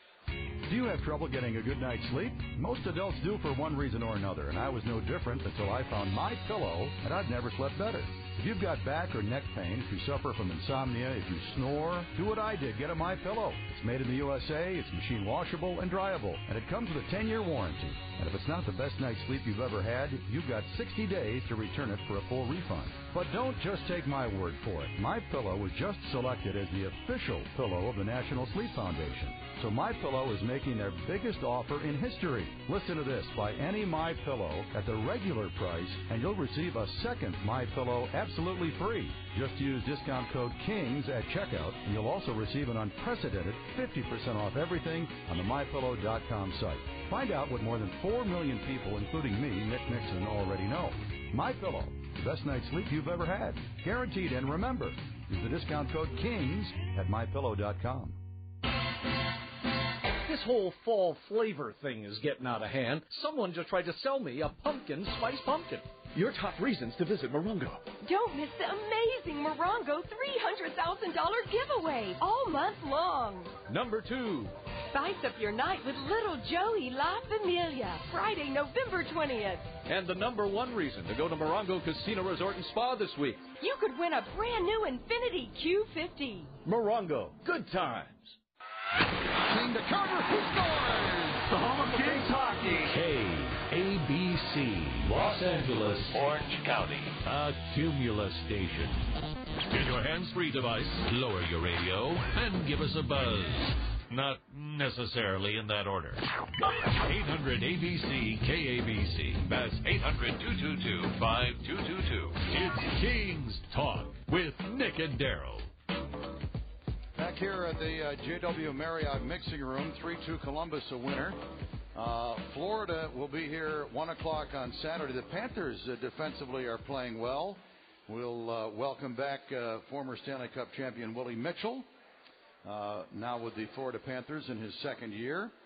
S10: Do you have trouble getting a good night's sleep? Most adults do for one reason or another, and I was no different until I found My Pillow, and I've never slept better. If you've got back or neck pain, if you suffer from insomnia, if you snore, do what I did. Get a My Pillow. It's made in the U S A, it's machine washable and dryable, and it comes with a ten-year warranty. And if it's not the best night's sleep you've ever had, you've got sixty days to return it for a full refund. But don't just take my word for it. My Pillow was just selected as the official pillow of the National Sleep Foundation. So My Pillow is making their biggest offer in history. Listen to this. Buy any My Pillow at the regular price, and you'll receive a second My Pillow absolutely free. Just use discount code KINGS at checkout, and you'll also receive an unprecedented fifty percent off everything on the my pillow dot com site. Find out what more than four million people, including me, Nick Nixon, already know. My Pillow, the best night's sleep you've ever had. Guaranteed, and remember, use the discount code KINGS at my pillow dot com.
S11: This whole fall flavor thing is getting out of hand. Someone just tried to sell me a pumpkin spice pumpkin. Your top reasons to visit Morongo.
S12: Don't miss the amazing Morongo three hundred thousand dollars giveaway all month long.
S11: Number two.
S12: Spice up your night with Little Joey La Familia, Friday, November twentieth.
S11: And the number one reason to go to Morongo Casino Resort and Spa this week.
S12: You could win a brand new Infiniti Q fifty.
S11: Morongo, good times.
S1: King to cover, who scores?
S2: The home of Kings hockey. K A B C, Los Angeles, Orange County, a Cumulus station. Get your hands-free device, lower your radio, and give us a buzz. Not necessarily in that order. eight hundred A B C K A B C. That's eight hundred, two two two, five two two two. It's Kings Talk with Nick and Daryl.
S1: Back here at the uh, J W Marriott Mixing Room, three two Columbus a winner. Uh, Florida will be here one o'clock on Saturday. The Panthers uh, defensively are playing well. We'll uh, welcome back uh, former Stanley Cup champion Willie Mitchell, uh, now with the Florida Panthers in his second year.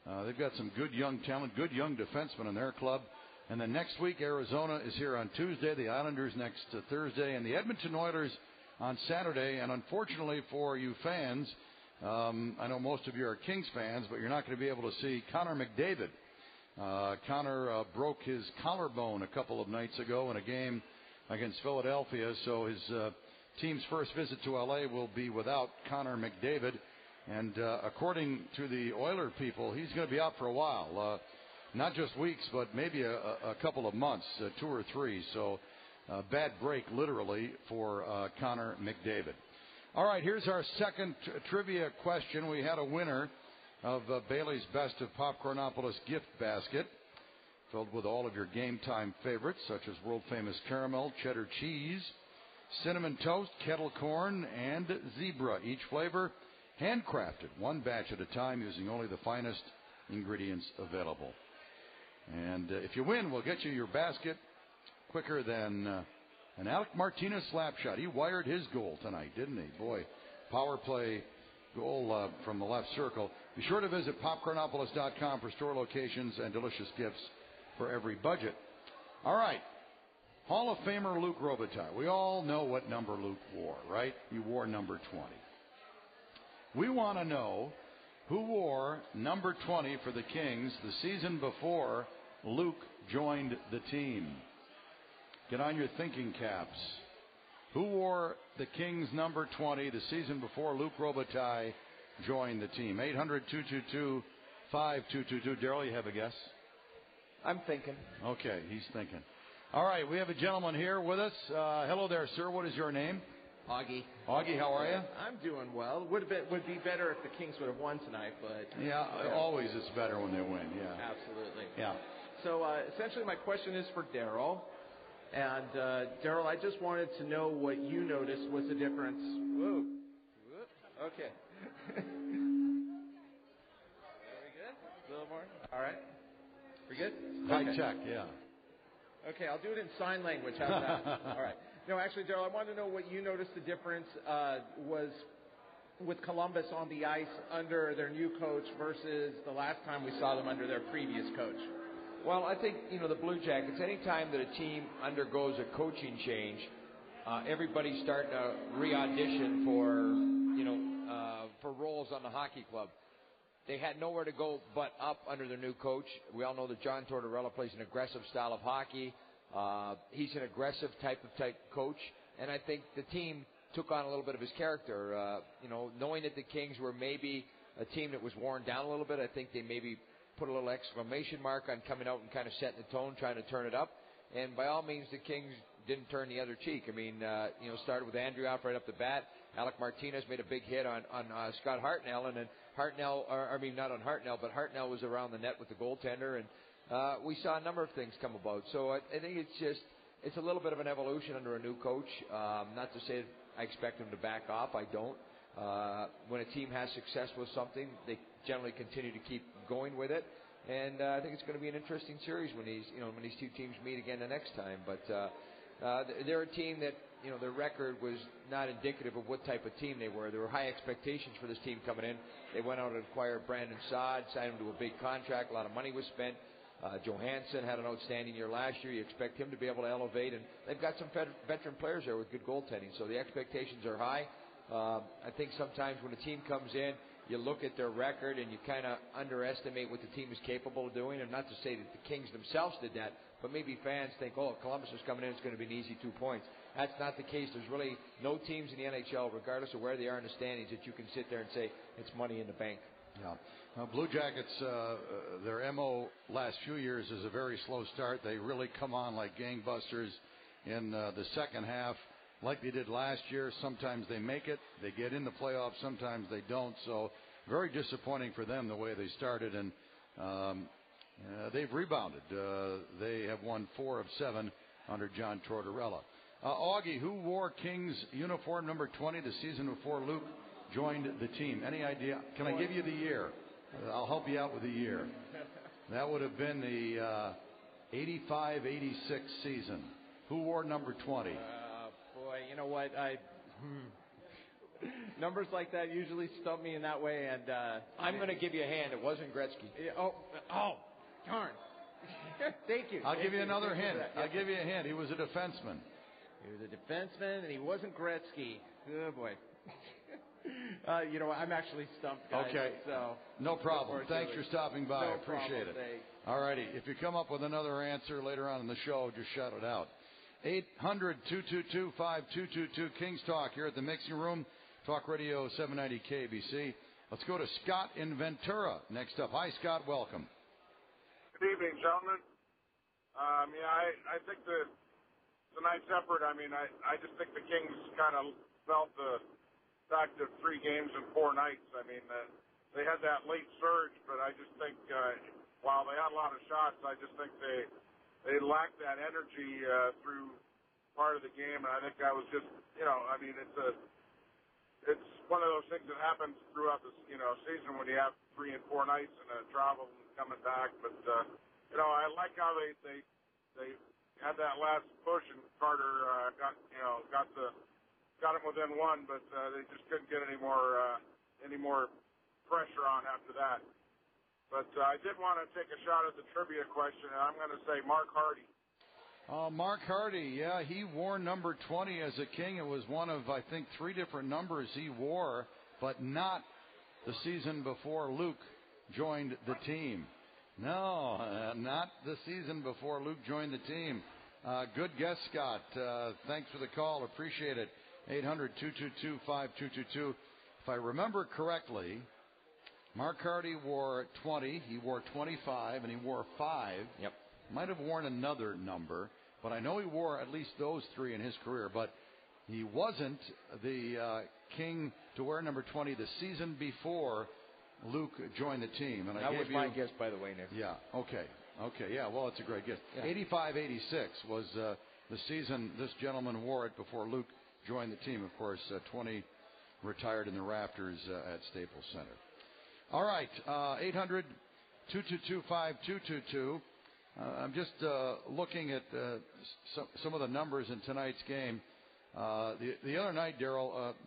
S1: Uh, they've got some good young talent, good young defensemen in their club. And then next week, Arizona is here on Tuesday, the Islanders next uh, Thursday, and the Edmonton Oilers on Saturday. And unfortunately for you fans, um, I know most of you are Kings fans, but you're not going to be able to see Connor McDavid. Uh, Connor uh, broke his collarbone a couple of nights ago in a game against Philadelphia, so his uh, team's first visit to L A will be without Connor McDavid. And uh, according to the Oiler people, he's going to be out for a while. Uh, not just weeks, but maybe a, a couple of months, uh, two or three. So uh, bad break, literally, for uh, Connor McDavid. All right, here's our second t- trivia question. We had a winner of uh, Bailey's Best of Popcornopolis gift basket, filled with all of your game time favorites, such as world-famous caramel, cheddar cheese, cinnamon toast, kettle corn, and zebra. Each flavor handcrafted, one batch at a time, using only the finest ingredients available. And uh, if you win, we'll get you your basket quicker than uh, an Alec Martinez slap shot. He wired his goal tonight, didn't he? Boy, power play goal uh, from the left circle. Be sure to visit popcornopolis dot com for store locations and delicious gifts for every budget. All right. Hall of Famer Luc Robitaille. We all know what number Luc wore, right? He wore number twenty. We want to know who wore number twenty for the Kings the season before Luc joined the team. Get on your thinking caps. Who wore the Kings number twenty the season before Luc Robitaille joined the team? eight hundred, two two two, five two two two. Darryl, you have a guess?
S8: I'm thinking.
S1: Okay, he's thinking. All right, we have a gentleman here with us. Uh, hello there, sir. What is your name?
S13: Augie.
S1: Augie, how are you?
S13: I'm doing well. Would have been, would be better if the Kings would have won tonight, but
S1: yeah, yeah, always it's better when they win. Yeah,
S13: absolutely.
S1: Yeah.
S13: So uh, essentially, my question is for Darryl, and uh, Darryl, I just wanted to know what you noticed was the difference. Whoa. Whoop. Okay. Very good. A little more. All right. We good?
S1: High
S13: okay.
S1: check. Yeah.
S13: Okay, I'll do it in sign language. How's that? All right. No, actually, Darryl, I wanted to know what you noticed the difference uh, was with Columbus on the ice under their new coach versus the last time we saw them under their previous coach.
S8: Well, I think, you know, the Blue Jackets, any time that a team undergoes a coaching change, uh, everybody's starting to re-audition for, you know, uh, for roles on the hockey club. They had nowhere to go but up under their new coach. We all know that John Tortorella plays an aggressive style of hockey. Uh, he's an aggressive type of type coach, and I think the team took on a little bit of his character. Uh, you know, knowing that the Kings were maybe a team that was worn down a little bit, I think they maybe put a little exclamation mark on coming out and kind of setting the tone, trying to turn it up. And by all means, the Kings didn't turn the other cheek. I mean, uh, you know, started with Andrioff right up the bat. Alec Martinez made a big hit on on uh, Scott Hartnell, and then Hartnell, or, I mean, not on Hartnell, but Hartnell was around the net with the goaltender, and uh, we saw a number of things come about. So I, I think it's just, it's a little bit of an evolution under a new coach. Um, not to say I expect him to back off. I don't. Uh, when a team has success with something, they generally continue to keep going with it. And uh, I think it's going to be an interesting series when these, you know, when these two teams meet again the next time. But uh, uh, they're a team that, you know, their record was not indicative of what type of team they were. There were high expectations for this team coming in. They went out and acquired Brandon Saad, signed him to a big contract. A lot of money was spent. Uh, Johansson had an outstanding year last year. You expect him to be able to elevate, and they've got some veteran players there with good goaltending. So the expectations are high. Um, I think sometimes when a team comes in, you look at their record and you kind of underestimate what the team is capable of doing. And not to say that the Kings themselves did that, but maybe fans think, oh, Columbus is coming in, it's going to be an easy two points. That's not the case. There's really no teams in the N H L, regardless of where they are in the standings, that you can sit there and say it's money in the bank.
S1: Yeah. Uh, Blue Jackets, uh, uh, their M O last few years is a very slow start. They really come on like gangbusters in uh, the second half, like they did last year. Sometimes they make it, they get in the playoffs, sometimes they don't. So very disappointing for them the way they started, and um, uh, they've rebounded. Uh, they have won four of seven under John Tortorella. Uh, Augie, who wore Kings uniform number twenty the season before Luc joined the team? Any idea? Can I give you the year? Uh, I'll help you out with the year. That would have been the uh, eighty-five eighty-six season. Who wore number twenty?
S13: Uh, boy, you know what? I hmm. Numbers like that usually stump me in that way, and uh,
S8: I'm going to give you a hand. It wasn't Gretzky.
S13: Yeah, oh, oh, darn. Thank you.
S1: I'll
S13: Thank
S1: give you another
S13: Thank
S1: hint.
S13: you
S1: I'll
S13: yes.
S1: give you a hint. He was a defenseman.
S13: He was a defenseman, and he wasn't Gretzky. Oh, boy. uh, you know, I'm actually stumped, guys.
S1: Okay.
S13: So
S1: no problem. Thanks for stopping by.
S13: No
S1: I appreciate
S13: problem.
S1: it. All righty. If you come up with another answer later on in the show, just shout it out. eight hundred, two two two, five two two two, Kings Talk here at the Mixing Room. Talk Radio seven ninety K B C. Let's go to Scott in Ventura next up. Hi, Scott. Welcome.
S14: Good evening, gentlemen. Um, yeah, I, I think the tonight's effort, I mean, I, I just think the Kings kind of felt the fact of three games in four nights. I mean, uh, they had that late surge, but I just think uh, while they had a lot of shots, I just think they they lacked that energy uh, through part of the game, and I think that was just, you know, I mean, it's a it's one of those things that happens throughout the, you know, season when you have three and four nights and a travel and coming back. But uh, you know, I like how they they they had that last push, and Carter uh, got you know got the got him within one, but uh, they just couldn't get any more uh, any more pressure on after that. But uh, I did want to take a shot at the trivia question, and I'm going to say Mark Hardy.
S1: Uh, Mark Hardy, yeah, he wore number twenty as a King. It was one of, I think, three different numbers he wore, but not the season before Luke joined the team. No, uh, not the season before Luke joined the team. Uh, good guess, Scott. Uh, thanks for the call. Appreciate it. eight hundred, two two two, five two two two. If I remember correctly, Mark Hardy wore twenty, he wore twenty-five, and he wore five.
S8: Yep.
S1: Might have worn another number, but I know he wore at least those three in his career. But he wasn't the uh, King to wear number twenty the season before Luke joined the team. And I
S8: that
S1: gave
S8: was
S1: you,
S8: my guess, by the way, Nick.
S1: Yeah, okay. Okay, yeah, well, it's a great guess.
S8: Yeah.
S1: eighty-five eighty-six was uh, the season this gentleman wore it before Luke joined the team. Of course, uh, twenty retired in the rafters uh, at Staples Center. All right, uh, eight hundred, two two two, five two two two. Uh, I'm just uh, looking at uh, some, some of the numbers in tonight's game. Uh, the, the other night, Daryl, uh,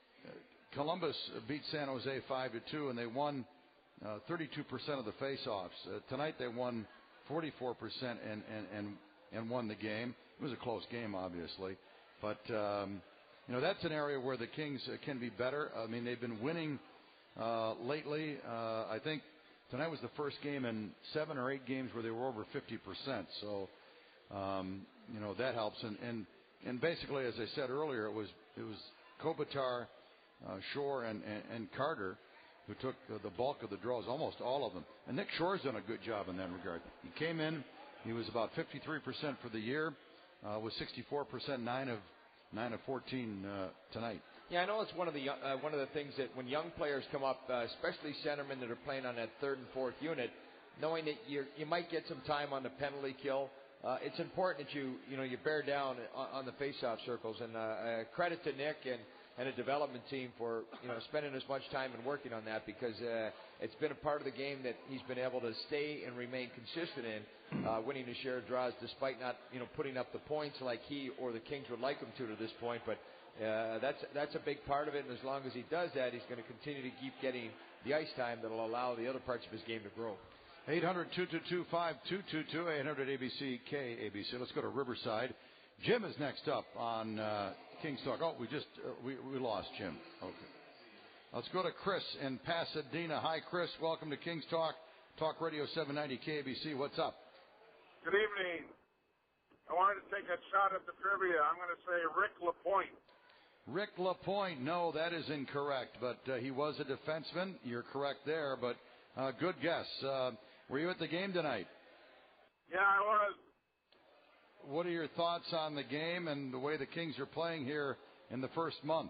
S1: Columbus beat San Jose five to two, and they won uh, thirty-two percent of the faceoffs. Uh, tonight they won forty-four percent and, and, and, and won the game. It was a close game, obviously. But, um, you know, that's an area where the Kings uh, can be better. I mean, they've been winning uh, lately. Uh, I think tonight was the first game in seven or eight games where they were over fifty percent. So, um, you know, that helps. And, and, and basically, as I said earlier, it was it was Kopitar, uh, Shore, and, and, and Carter who took uh, the bulk of the draws, almost all of them. And Nick Shore's done a good job in that regard. He came in, he was about fifty-three percent for the year, uh, was sixty-four percent, nine of nine of fourteen uh, tonight.
S8: Yeah, I know it's one of the uh, one of the things that when young players come up, uh, especially centermen that are playing on that third and fourth unit, knowing that you you might get some time on the penalty kill, uh, it's important that you you know you bear down on, on the faceoff circles. And uh, uh, credit to Nick and. and a development team for you know spending as much time and working on that, because uh, it's been a part of the game that he's been able to stay and remain consistent in, uh, winning his share of draws despite not you know putting up the points like he or the Kings would like him to to this point. But uh, that's that's a big part of it, and as long as he does that, he's going to continue to keep getting the ice time that will allow the other parts of his game to grow.
S1: eight hundred, two two two, five two two two, eight hundred A B C K A B C. Let's go to Riverside. Jim is next up on uh, Kings Talk. Oh, we just uh, we we lost Jim. Okay. Let's go to Chris in Pasadena. Hi, Chris. Welcome to Kings Talk. Talk Radio seven ninety K A B C. What's up?
S14: Good evening. I wanted to take a shot at the trivia. I'm going to say Rick LaPointe.
S1: Rick LaPointe. No, that is incorrect. But uh, he was a defenseman. You're correct there. But uh, good guess. Uh, were you at the game tonight?
S14: Yeah, I was.
S1: What are your thoughts on the game and the way the Kings are playing here in the first month?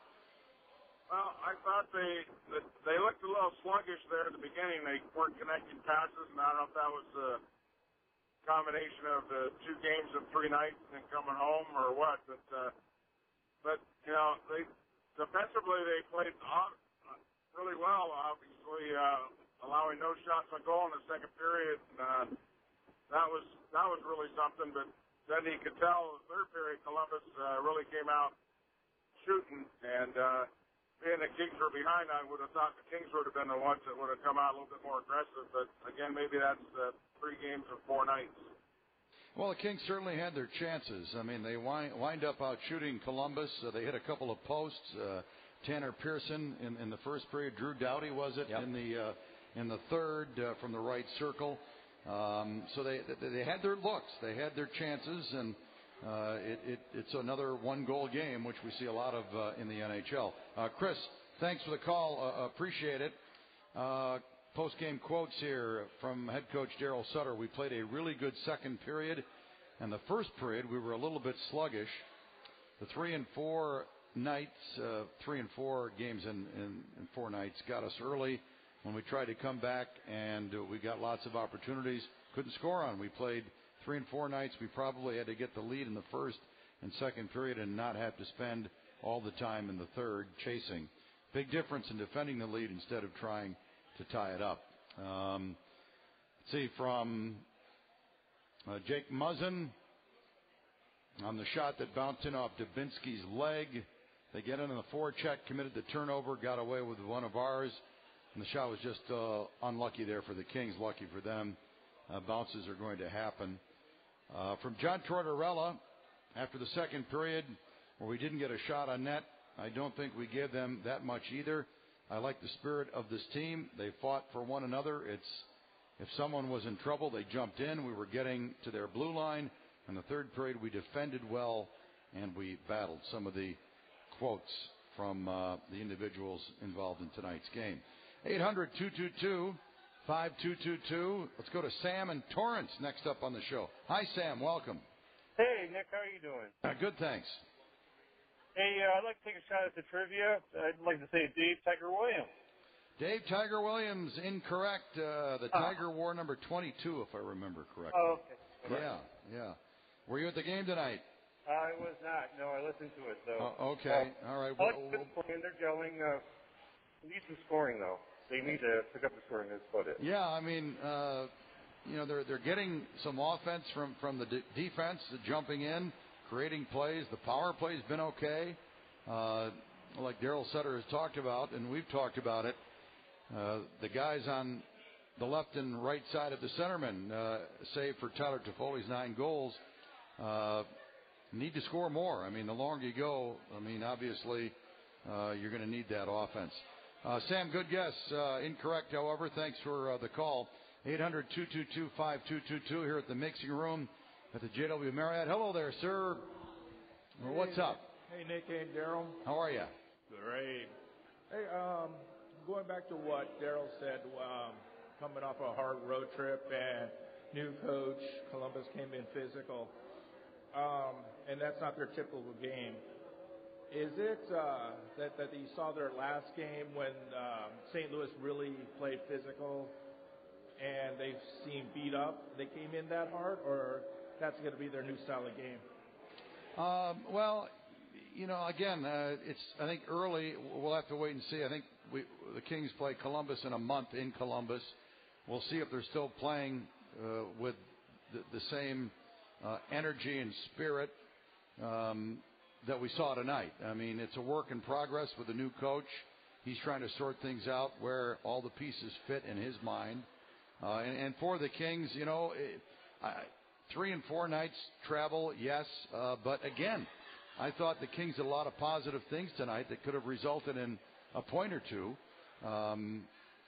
S14: Well, I thought they they looked a little sluggish there at the beginning. They weren't connecting passes, and I don't know if that was a combination of the two games of three nights and coming home or what. But uh, but you know, they defensively they played really well. Obviously, uh, allowing no shots on goal in the second period. And, uh, that was that was really something. But then you could tell the third period Columbus uh, really came out shooting, and uh, being the Kings were behind, I would have thought the Kings would have been the ones that would have come out a little bit more aggressive. But again, maybe that's uh, three games of four nights.
S1: Well, the Kings certainly had their chances. I mean, they wind, wind up out shooting Columbus. Uh, they hit a couple of posts. Uh, Tanner Pearson in, in the first period. Drew Doughty was it yep. in the uh, in the third uh, from the right circle. Um, so they, they they had their looks. They had their chances, and uh, it, it, it's another one-goal game, which we see a lot of uh, in the N H L. Uh, Chris, thanks for the call. Uh, appreciate it. Uh, Post-game quotes here from head coach Daryl Sutter. We played a really good second period, and the first period we were a little bit sluggish. The three and four nights, uh, three and four games in, in, in four nights got us early when we tried to come back, and uh, we got lots of opportunities. Couldn't score on. We played three and four nights. We probably had to get the lead in the first and second period and not have to spend all the time in the third chasing. Big difference in defending the lead instead of trying to tie it up. Um, let's see, from uh, Jake Muzzin on the shot that bounced in off Dubinsky's leg. They get in on the forecheck, committed the turnover, got away with one of ours, and the shot was just uh, unlucky there for the Kings. Lucky for them. Uh, bounces are going to happen. Uh, from John Tortorella, after the second period, where we didn't get a shot on net, I don't think we gave them that much either. I like the spirit of this team. They fought for one another. It's if someone was in trouble, they jumped in. We were getting to their blue line. In the third period, we defended well, and we battled. Some of the quotes from uh, the individuals involved in tonight's game. eight hundred, two two two, five two two two. Let's go to Sam and Torrance next up on the show. Hi, Sam. Welcome.
S17: Hey, Nick. How are you doing?
S1: Uh, good, thanks.
S17: Hey, uh, I'd like to take a shot at the trivia. I'd like to say Dave Tiger Williams.
S1: Dave Tiger Williams, incorrect. Uh, the Tiger wore number twenty-two, if I remember correctly.
S17: Oh, okay.
S1: Yeah, yeah. Were you at the game tonight?
S17: I was not. No, I listened to it, though.
S1: Oh, okay. Uh, All right.
S17: I
S1: Well,
S17: like the playing. They're gelling. Uh, need some scoring, though. They need to pick up the scoring. That's about it.
S1: yeah, I mean, uh, you know, they're they're getting some offense from, from the de- defense, uh, jumping in, creating plays. The power play's been okay, uh, like Daryl Sutter has talked about, and we've talked about it. Uh, the guys on the left and right side of the centerman, uh, save for Tyler Toffoli's nine goals, uh, need to score more. I mean, the longer you go, I mean, obviously, uh, you're going to need that offense. Uh, Sam, good guess. Uh, incorrect, however. Thanks for uh, the call. eight hundred, two two two, five two two two here at the mixing room at the J W Marriott. Hello there, sir. Well, what's up?
S18: Hey, Nick. Hey, Daryl.
S1: How are you?
S18: Great. Hey, um, going back to what Daryl said, um, coming off a hard road trip and new coach, Columbus came in physical, um, and that's not their typical game. Is it uh, that, that you saw their last game when um, Saint Louis really played physical and they've seen beat up, they came in that hard, or that's going to be their new style of game?
S1: Um, well, you know, again, uh, it's I think early. We'll have to wait and see. I think we, the Kings play Columbus in a month in Columbus. We'll see if they're still playing uh, with the, the same uh, energy and spirit um, that we saw tonight. I mean, it's a work in progress with the new coach. He's trying to sort things out where all the pieces fit in his mind. Uh, and, and for the Kings, you know, it, I, three and four nights travel, yes, uh, but again, I thought the Kings did a lot of positive things tonight that could have resulted in a point or two. Um,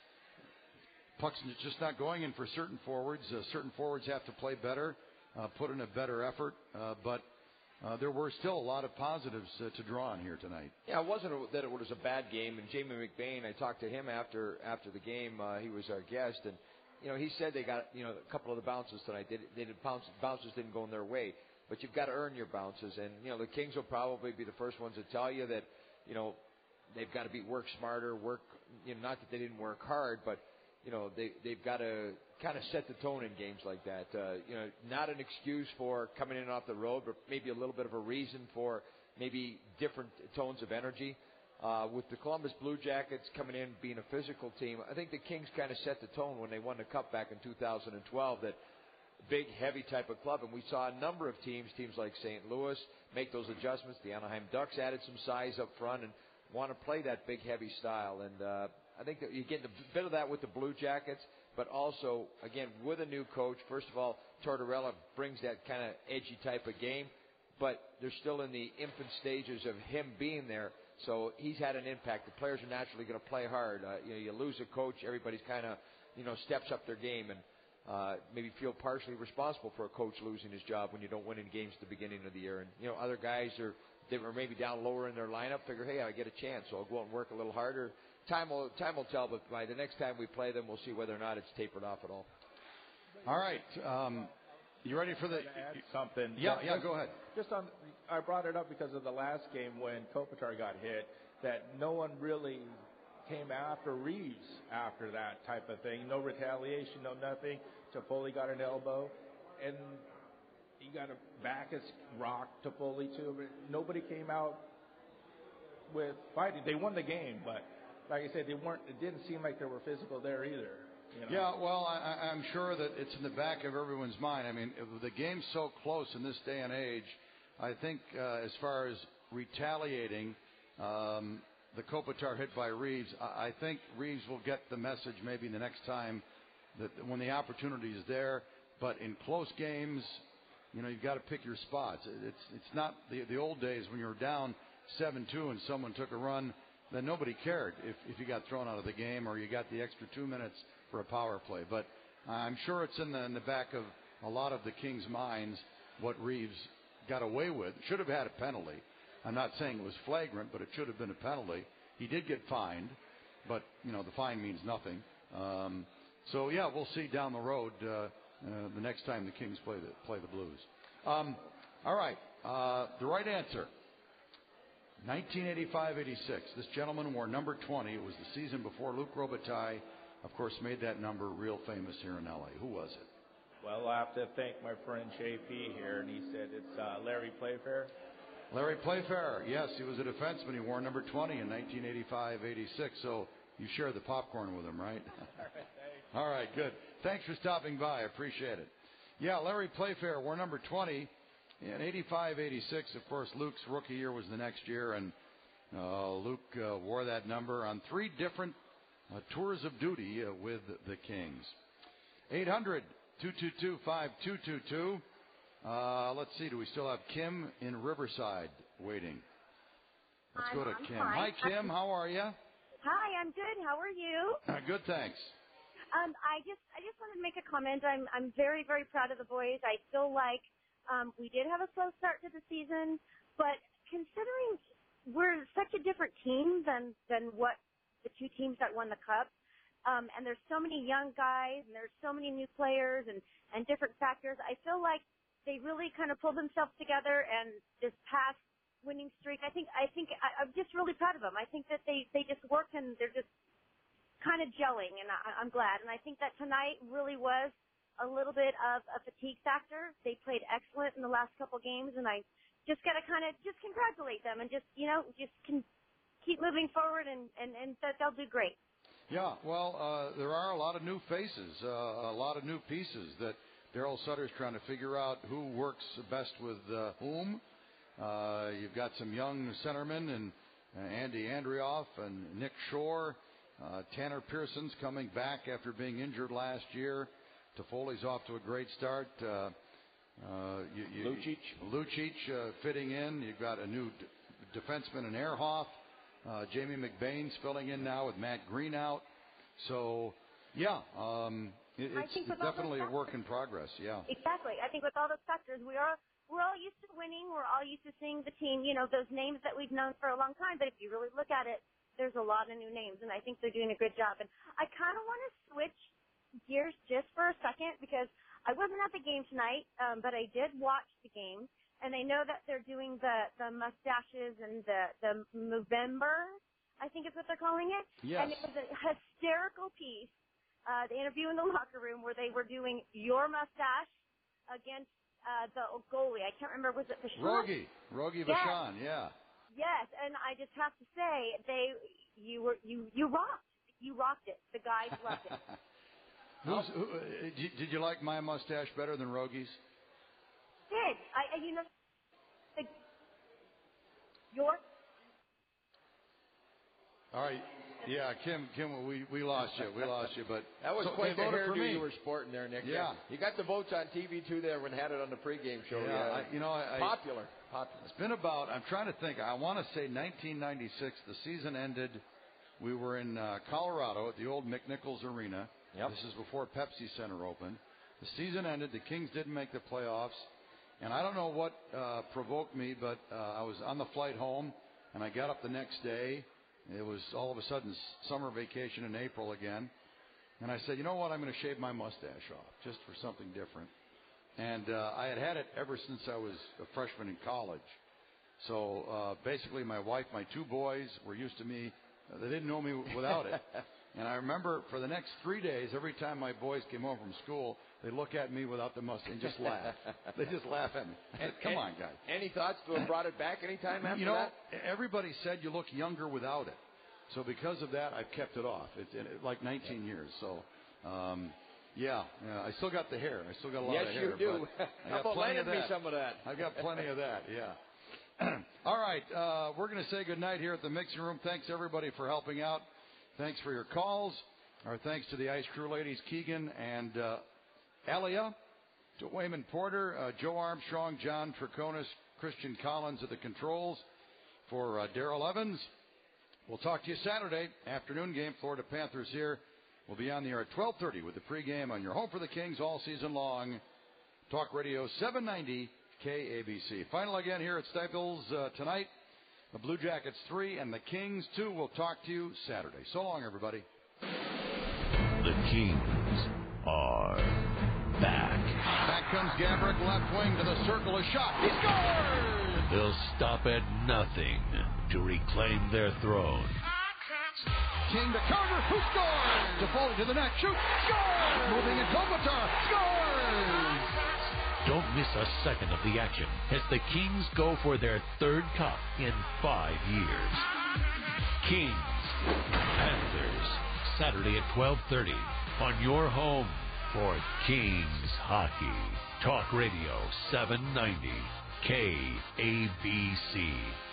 S1: pucks just not going in for certain forwards. Uh, certain forwards have to play better, uh, put in a better effort, uh, but uh, there were still a lot of positives uh, to draw on here tonight.
S8: Yeah, it wasn't a, that it was a bad game. And Jamie McBain, I talked to him after after the game. Uh, he was our guest, and you know he said they got you know a couple of the bounces tonight. They, they did bounce, bounces didn't go in their way. But you've got to earn your bounces, and you know the Kings will probably be the first ones to tell you that, you know, they've got to be work smarter, work. You know, not that they didn't work hard, but you know they they've got to kind of set the tone in games like that. Uh, you know, not an excuse for coming in off the road, but maybe a little bit of a reason for maybe different tones of energy. Uh, with the Columbus Blue Jackets coming in being a physical team, I think the Kings kind of set the tone when they won the Cup back in two thousand twelve. That big, heavy type of club, and we saw a number of teams, teams like Saint Louis, make those adjustments. The Anaheim Ducks added some size up front, and want to play that big, heavy style. And uh, I think that you get a bit of that with the Blue Jackets, but also, again, with a new coach. First of all, Tortorella brings that kind of edgy type of game, but they're still in the infant stages of him being there. So he's had an impact. The players are naturally going to play hard. Uh, you know, you lose a coach, everybody's kind of, you know, steps up their game and uh, maybe feel partially responsible for a coach losing his job when you don't win in games at the beginning of the year. And, you know, other guys are, they were maybe down lower in their lineup, figure, hey, I get a chance, so I'll go out and work a little harder. Time will, time will tell, but by the next time we play them, we'll see whether or not it's tapered off at all.
S1: All right. Um, you ready for the...
S18: Add something.
S1: Yeah,
S18: Just-
S1: yeah, go ahead.
S18: Just on, I brought it up because of the last game when Kopitar got hit, that no one really came after Reeves after that type of thing. No retaliation, no nothing. Toffoli got an elbow, and he got a back is rocked Toffoli too. But nobody came out with fighting. They won the game, but like I said, they weren't. It didn't seem like they were physical there either. You know?
S1: Yeah, well, I, I'm sure that it's in the back of everyone's mind. I mean, if the game's so close in this day and age, I think uh, as far as retaliating, um, the Kopitar hit by Reeves, I, I think Reeves will get the message maybe the next time that when the opportunity is there. But in close games, you know, you've got to pick your spots. It's it's not the the old days when you were down seven two and someone took a run, then nobody cared if, if you got thrown out of the game or you got the extra two minutes for a power play. But I'm sure it's in the, in the back of a lot of the Kings' minds what Reeves got away with. Should have had a penalty. I'm not saying it was flagrant, but it should have been a penalty. He did get fined, but, you know, the fine means nothing. Um, so, yeah, we'll see down the road uh, uh, the next time the Kings play the, play the Blues. Um, all right, uh, the right answer, nineteen eighty-five eighty-six. This gentleman wore number twenty. It was the season before Luc Robitaille, of course, made that number real famous here in L A. Who was it?
S18: Well, I have to thank my friend J P here, and he said it's uh, Larry Playfair.
S1: Larry Playfair, yes, he was a defenseman. He wore number twenty in nineteen eighty-five eighty-six, so you shared the popcorn with him, right?
S18: All right, thanks.
S1: All right, good. Thanks for stopping by. I appreciate it. Yeah, Larry Playfair wore number twenty in eighty-five eighty-six. Of course, Luke's rookie year was the next year, and uh, Luke uh, wore that number on three different uh, tours of duty uh, with the Kings. eight hundred, two two two, five two two two. Uh, let's see, do we still have Kim in Riverside waiting? Let's
S16: I'm,
S1: go to
S16: I'm
S1: Kim.
S16: fine.
S1: Hi, Kim. How are you?
S16: Hi, I'm good. How are you?
S1: Uh, good, thanks.
S16: Um, I just, I just wanted to make a comment. I'm, I'm very, very proud of the boys. I feel like um, we did have a slow start to the season, but considering we're such a different team than, than what the two teams that won the Cup, um, and there's so many young guys, and there's so many new players, and, and different factors. I feel like they really kind of pulled themselves together, and this past winning streak, I think, I think I, I'm just really proud of them. I think that they, they just work and they're just kind of gelling, and I, I'm glad. And I think that tonight really was a little bit of a fatigue factor. They played excellent in the last couple games, and I just got to kind of just congratulate them and just, you know, just can keep moving forward, and, and, and that they'll do great. Yeah, well, uh, there are a lot of new faces, uh, a lot of new pieces that Daryl Sutter's trying to figure out who works best with uh, whom. Uh, you've got some young centermen and uh, Andy Andrioff and Nick Shore. Uh, Tanner Pearson's coming back after being injured last year. Toffoli's off to a great start. Uh, uh, you, you, Lucic. Lucic uh, fitting in. You've got a new d- defenseman in Ehrhoff. Uh, Jamie McBain's filling in now with Matt Green out. So, yeah, um, it, it's definitely a work in progress. Yeah. Exactly. I think with all those factors, we are we're all used to winning. We're all used to seeing the team. You know, those names that we've known for a long time. But if you really look at it, there's a lot of new names, and I think they're doing a good job. And I kind of want to switch gears just for a second because I wasn't at the game tonight, um, but I did watch the game. And I know that they're doing the, the mustaches and the, the Movember, I think is what they're calling it. Yes. And it was a hysterical piece, uh, the interview in the locker room where they were doing your mustache against uh, the goalie. I can't remember, was it Vachon? Rogie. Rogie Vachon, yes. yeah. Yes, and I just have to say, they you were you, you rocked. You rocked it. The guys loved it. Who's, who, uh, did, did you like my mustache better than Rogie's? Did I? You know, the, your
S1: All right. Yeah, Kim, Kim, we, we lost you. We lost you, but
S8: that was
S1: so
S8: quite the
S1: hairdo
S8: you were sporting there, Nick.
S1: Yeah,
S8: you got the votes on T V too. There, everyone had it on the pregame show.
S1: Yeah,
S8: yeah.
S1: I, you know, I,
S8: popular, popular.
S1: It's been about. I'm trying to think. I want to say nineteen ninety-six. The season ended. We were in uh, Colorado at the old McNichols Arena.
S8: Yep.
S1: This is before Pepsi Center opened. The season ended. The Kings didn't make the playoffs, and I don't know what uh, provoked me, but uh, I was on the flight home, and I got up the next day. It was all of a sudden summer vacation in April again. And I said, you know what, I'm going to shave my mustache off just for something different. And uh, I had had it ever since I was a freshman in college. So uh, basically my wife, my two boys were used to me. Uh, they didn't know me without it. And I remember for the next three days, every time my boys came home from school, they look at me without the mustache and just laugh. They just laugh at me. I said, come
S8: and,
S1: on, guys.
S8: Any thoughts to have brought it back anytime after
S1: you know,
S8: that?
S1: Everybody said you look younger without it. So because of that, I've kept it off. It's it, like nineteen years. So, um, yeah, yeah, I still got the hair. I still got a lot
S8: yes,
S1: of hair.
S8: Yes, you do.
S1: I
S8: How
S1: got
S8: about
S1: plenty
S8: lending
S1: of that.
S8: me some of that?
S1: I've got plenty of that, yeah. All right, uh, we're going to say goodnight here at the mixing room. Thanks, everybody, for helping out. Thanks for your calls. Our thanks to the Ice Crew ladies, Keegan and uh, Alia, to Wayman Porter, uh, Joe Armstrong, John Traconis, Christian Collins at the controls, for uh, Daryl Evans. We'll talk to you Saturday afternoon game. Florida Panthers here. We'll be on the air at twelve thirty with the pregame on your home for the Kings all season long. Talk Radio seven ninety K A B C. Final again here at Staples uh, tonight. The Blue Jackets three and the Kings two. We'll talk to you Saturday. So long, everybody.
S2: The Kings are back.
S1: Back comes Gabrick, left wing to the circle. A shot. He scores!
S2: They'll stop at nothing to reclaim their throne.
S1: King to Carter, who scores? Toffoli to the net, shoots, scores! Moving in Kopitar, scores!
S2: Don't miss a second of the action as the Kings go for their third cup in five years. Kings, Panthers, Saturday at twelve thirty on your home for Kings hockey. Talk Radio seven ninety K A B C.